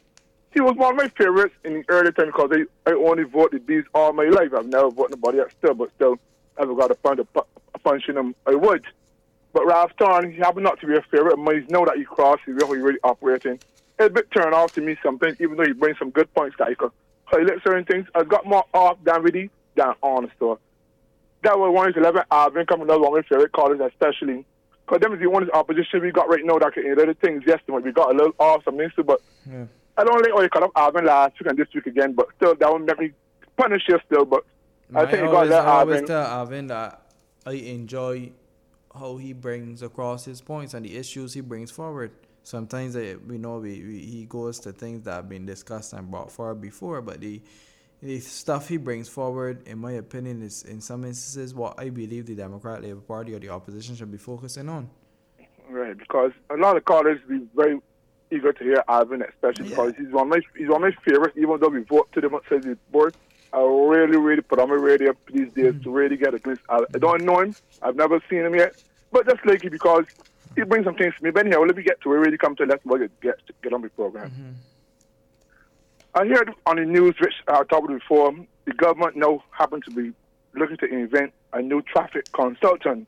he was one of my favorites in the early time because I, I only voted these all my life. I've never voted nobody else still, but still, if I got a punch, a punch in him, I would. But Ralph Tarn, he happened not to be a favorite of mine. Now that he crossed, he's really, really operating. It's a bit turned off to me sometimes, even though he brings some good points that he could highlight certain things. I've got more off than really than on. So that was one is eleven. I've been coming another one of my favorite callers, especially. Because them is the only opposition we got right now that can do the things yesterday. We got a little off some things too, but yeah. I don't like how you cut up Alvin last week and this week again, but still, that would make me punish you still, but I think you got to let I always Alvin. tell Alvin that I enjoy how he brings across his points and the issues he brings forward. Sometimes uh, we know we, we, he goes to things that have been discussed and brought forward before, but the the stuff he brings forward, in my opinion, is in some instances what I believe the Democrat Labour Party or the opposition should be focusing on. Right, because a lot of callers be very eager to hear Alvin, especially yeah. because he's one of my he's one of my favorites. Even though we vote to them says he's board, I really, really put on my radio these days mm-hmm. to really get a glimpse. I, I don't know him. I've never seen him yet, but just like it because he brings some things to me. But anyhow, let me get to where we really come to. Let's get get get on the program. Mm-hmm. I heard on the news, which I talked about before, the government now happen to be looking to invent a new traffic consultant.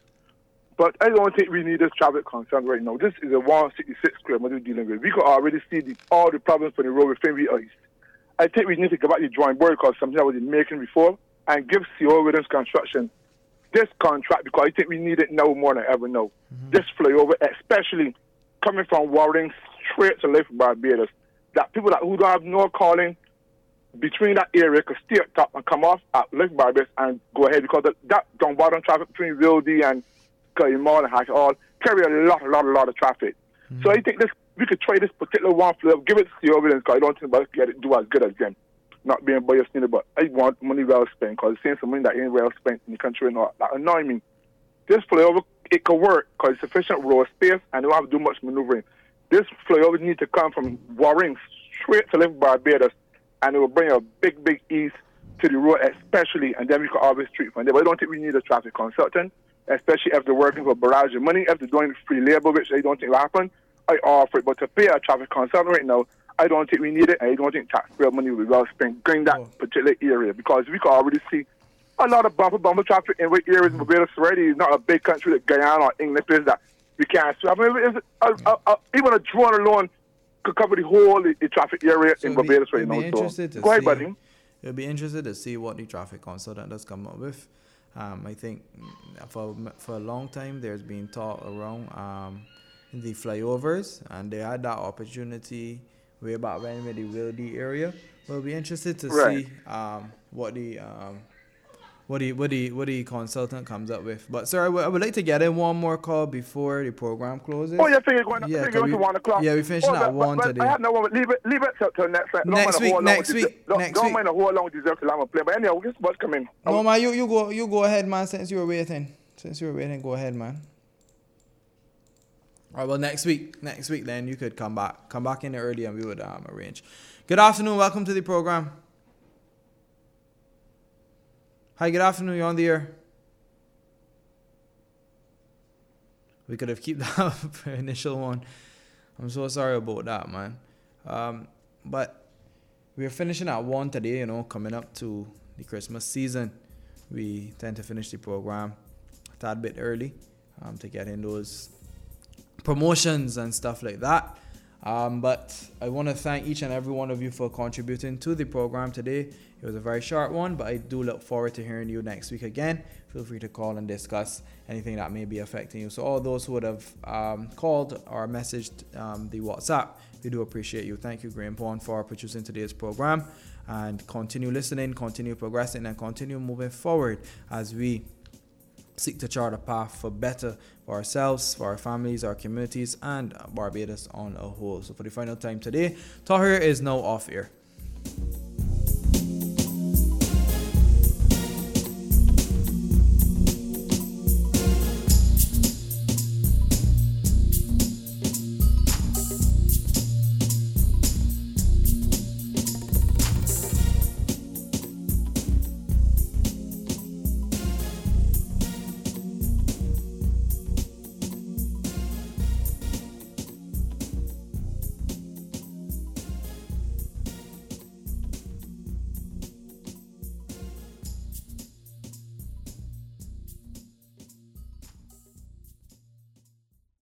But I don't think we need this traffic consultant right now. This is a one sixty-six kilometer we're dealing with. We could already see the, all the problems for the road within the ice. I think we need to go back to the drawing board because something that was in making before and give C O Williams Construction this contract because I think we need it now more than ever now. Mm-hmm. This flyover, especially coming from Warring straight to Lake Barbados, that people that who don't have no calling between that area could stay up top and come off at Lake Barbados and go ahead because that, that Dunbarton traffic between Wildy and Cully Mall and Hack all carry a lot, a lot, a lot of traffic. Mm-hmm. So I think this we could try this particular one flyover, give it to the Williams because I don't think about get it do as good as them. Not being biased in it, but I want money well spent because it's saying some money that ain't well spent in the country and all that annoy me. This flyover, it could work because it's sufficient road space and they don't have to do much maneuvering. This flyover needs to come from Warring straight to Lake Barbados and it will bring a big, big ease to the road especially and then we could always treat from there. But I don't think we need a traffic consultant, especially if they're working for barrage of money, if they're doing free labor, which I don't think will happen. I offer it, but to pay a traffic consultant right now, I don't think we need it, and I don't think taxpayer money will be well spent going that oh. particular area because we can already see a lot of bumper bumper traffic in what areas mm-hmm. Barbados already is not a big country like Guyana or England is that we can't. I mean, it's, a, a, a, even a drone alone could cover the whole the, the traffic area so in Barbados right now. So go ahead, buddy. It'll be interested to see what the traffic consultant does come up with. Um, I think for for a long time there's been talk around um, the flyovers, and they had that opportunity way back when with the Wildy area. We'll be interested to right. see um, what the um, what the what the what the consultant comes up with. But sir, I, w- I would like to get in one more call before the program closes. Oh, you think you're going to, yeah, think you're going we, to one o'clock? Yeah, we finishing oh, at but, one but, today. I have no one. Leave it, leave it till, till next week. Next week, next week, don't, next don't week. Don't mind a whole long deserve till I'm play. But anyway, just about come in. No, man, you, you go you go ahead, man. Since you were waiting, since you were waiting, go ahead, man. All right, well, next week, next week, then you could come back, come back in early, and we would um, arrange. Good afternoon, welcome to the program. Hi, good afternoon, you're on the air. We could have kept that for initial one. I'm so sorry about that, man. Um, but we're finishing at one today, you know, coming up to the Christmas season. We tend to finish the program a tad bit early um, to get in those promotions and stuff like that. Um, but I want to thank each and every one of you for contributing to the program today. It was a very short one, but I do look forward to hearing you next week again. Feel free to call and discuss anything that may be affecting you. So all those who would have um, called or messaged um, the WhatsApp, we do appreciate you. Thank you, Graham Pond, for producing today's program. And continue listening, continue progressing, and continue moving forward as we seek to chart a path for better for ourselves, for our families, our communities, and Barbados on a whole. So for the final time today, Tahir is now off air.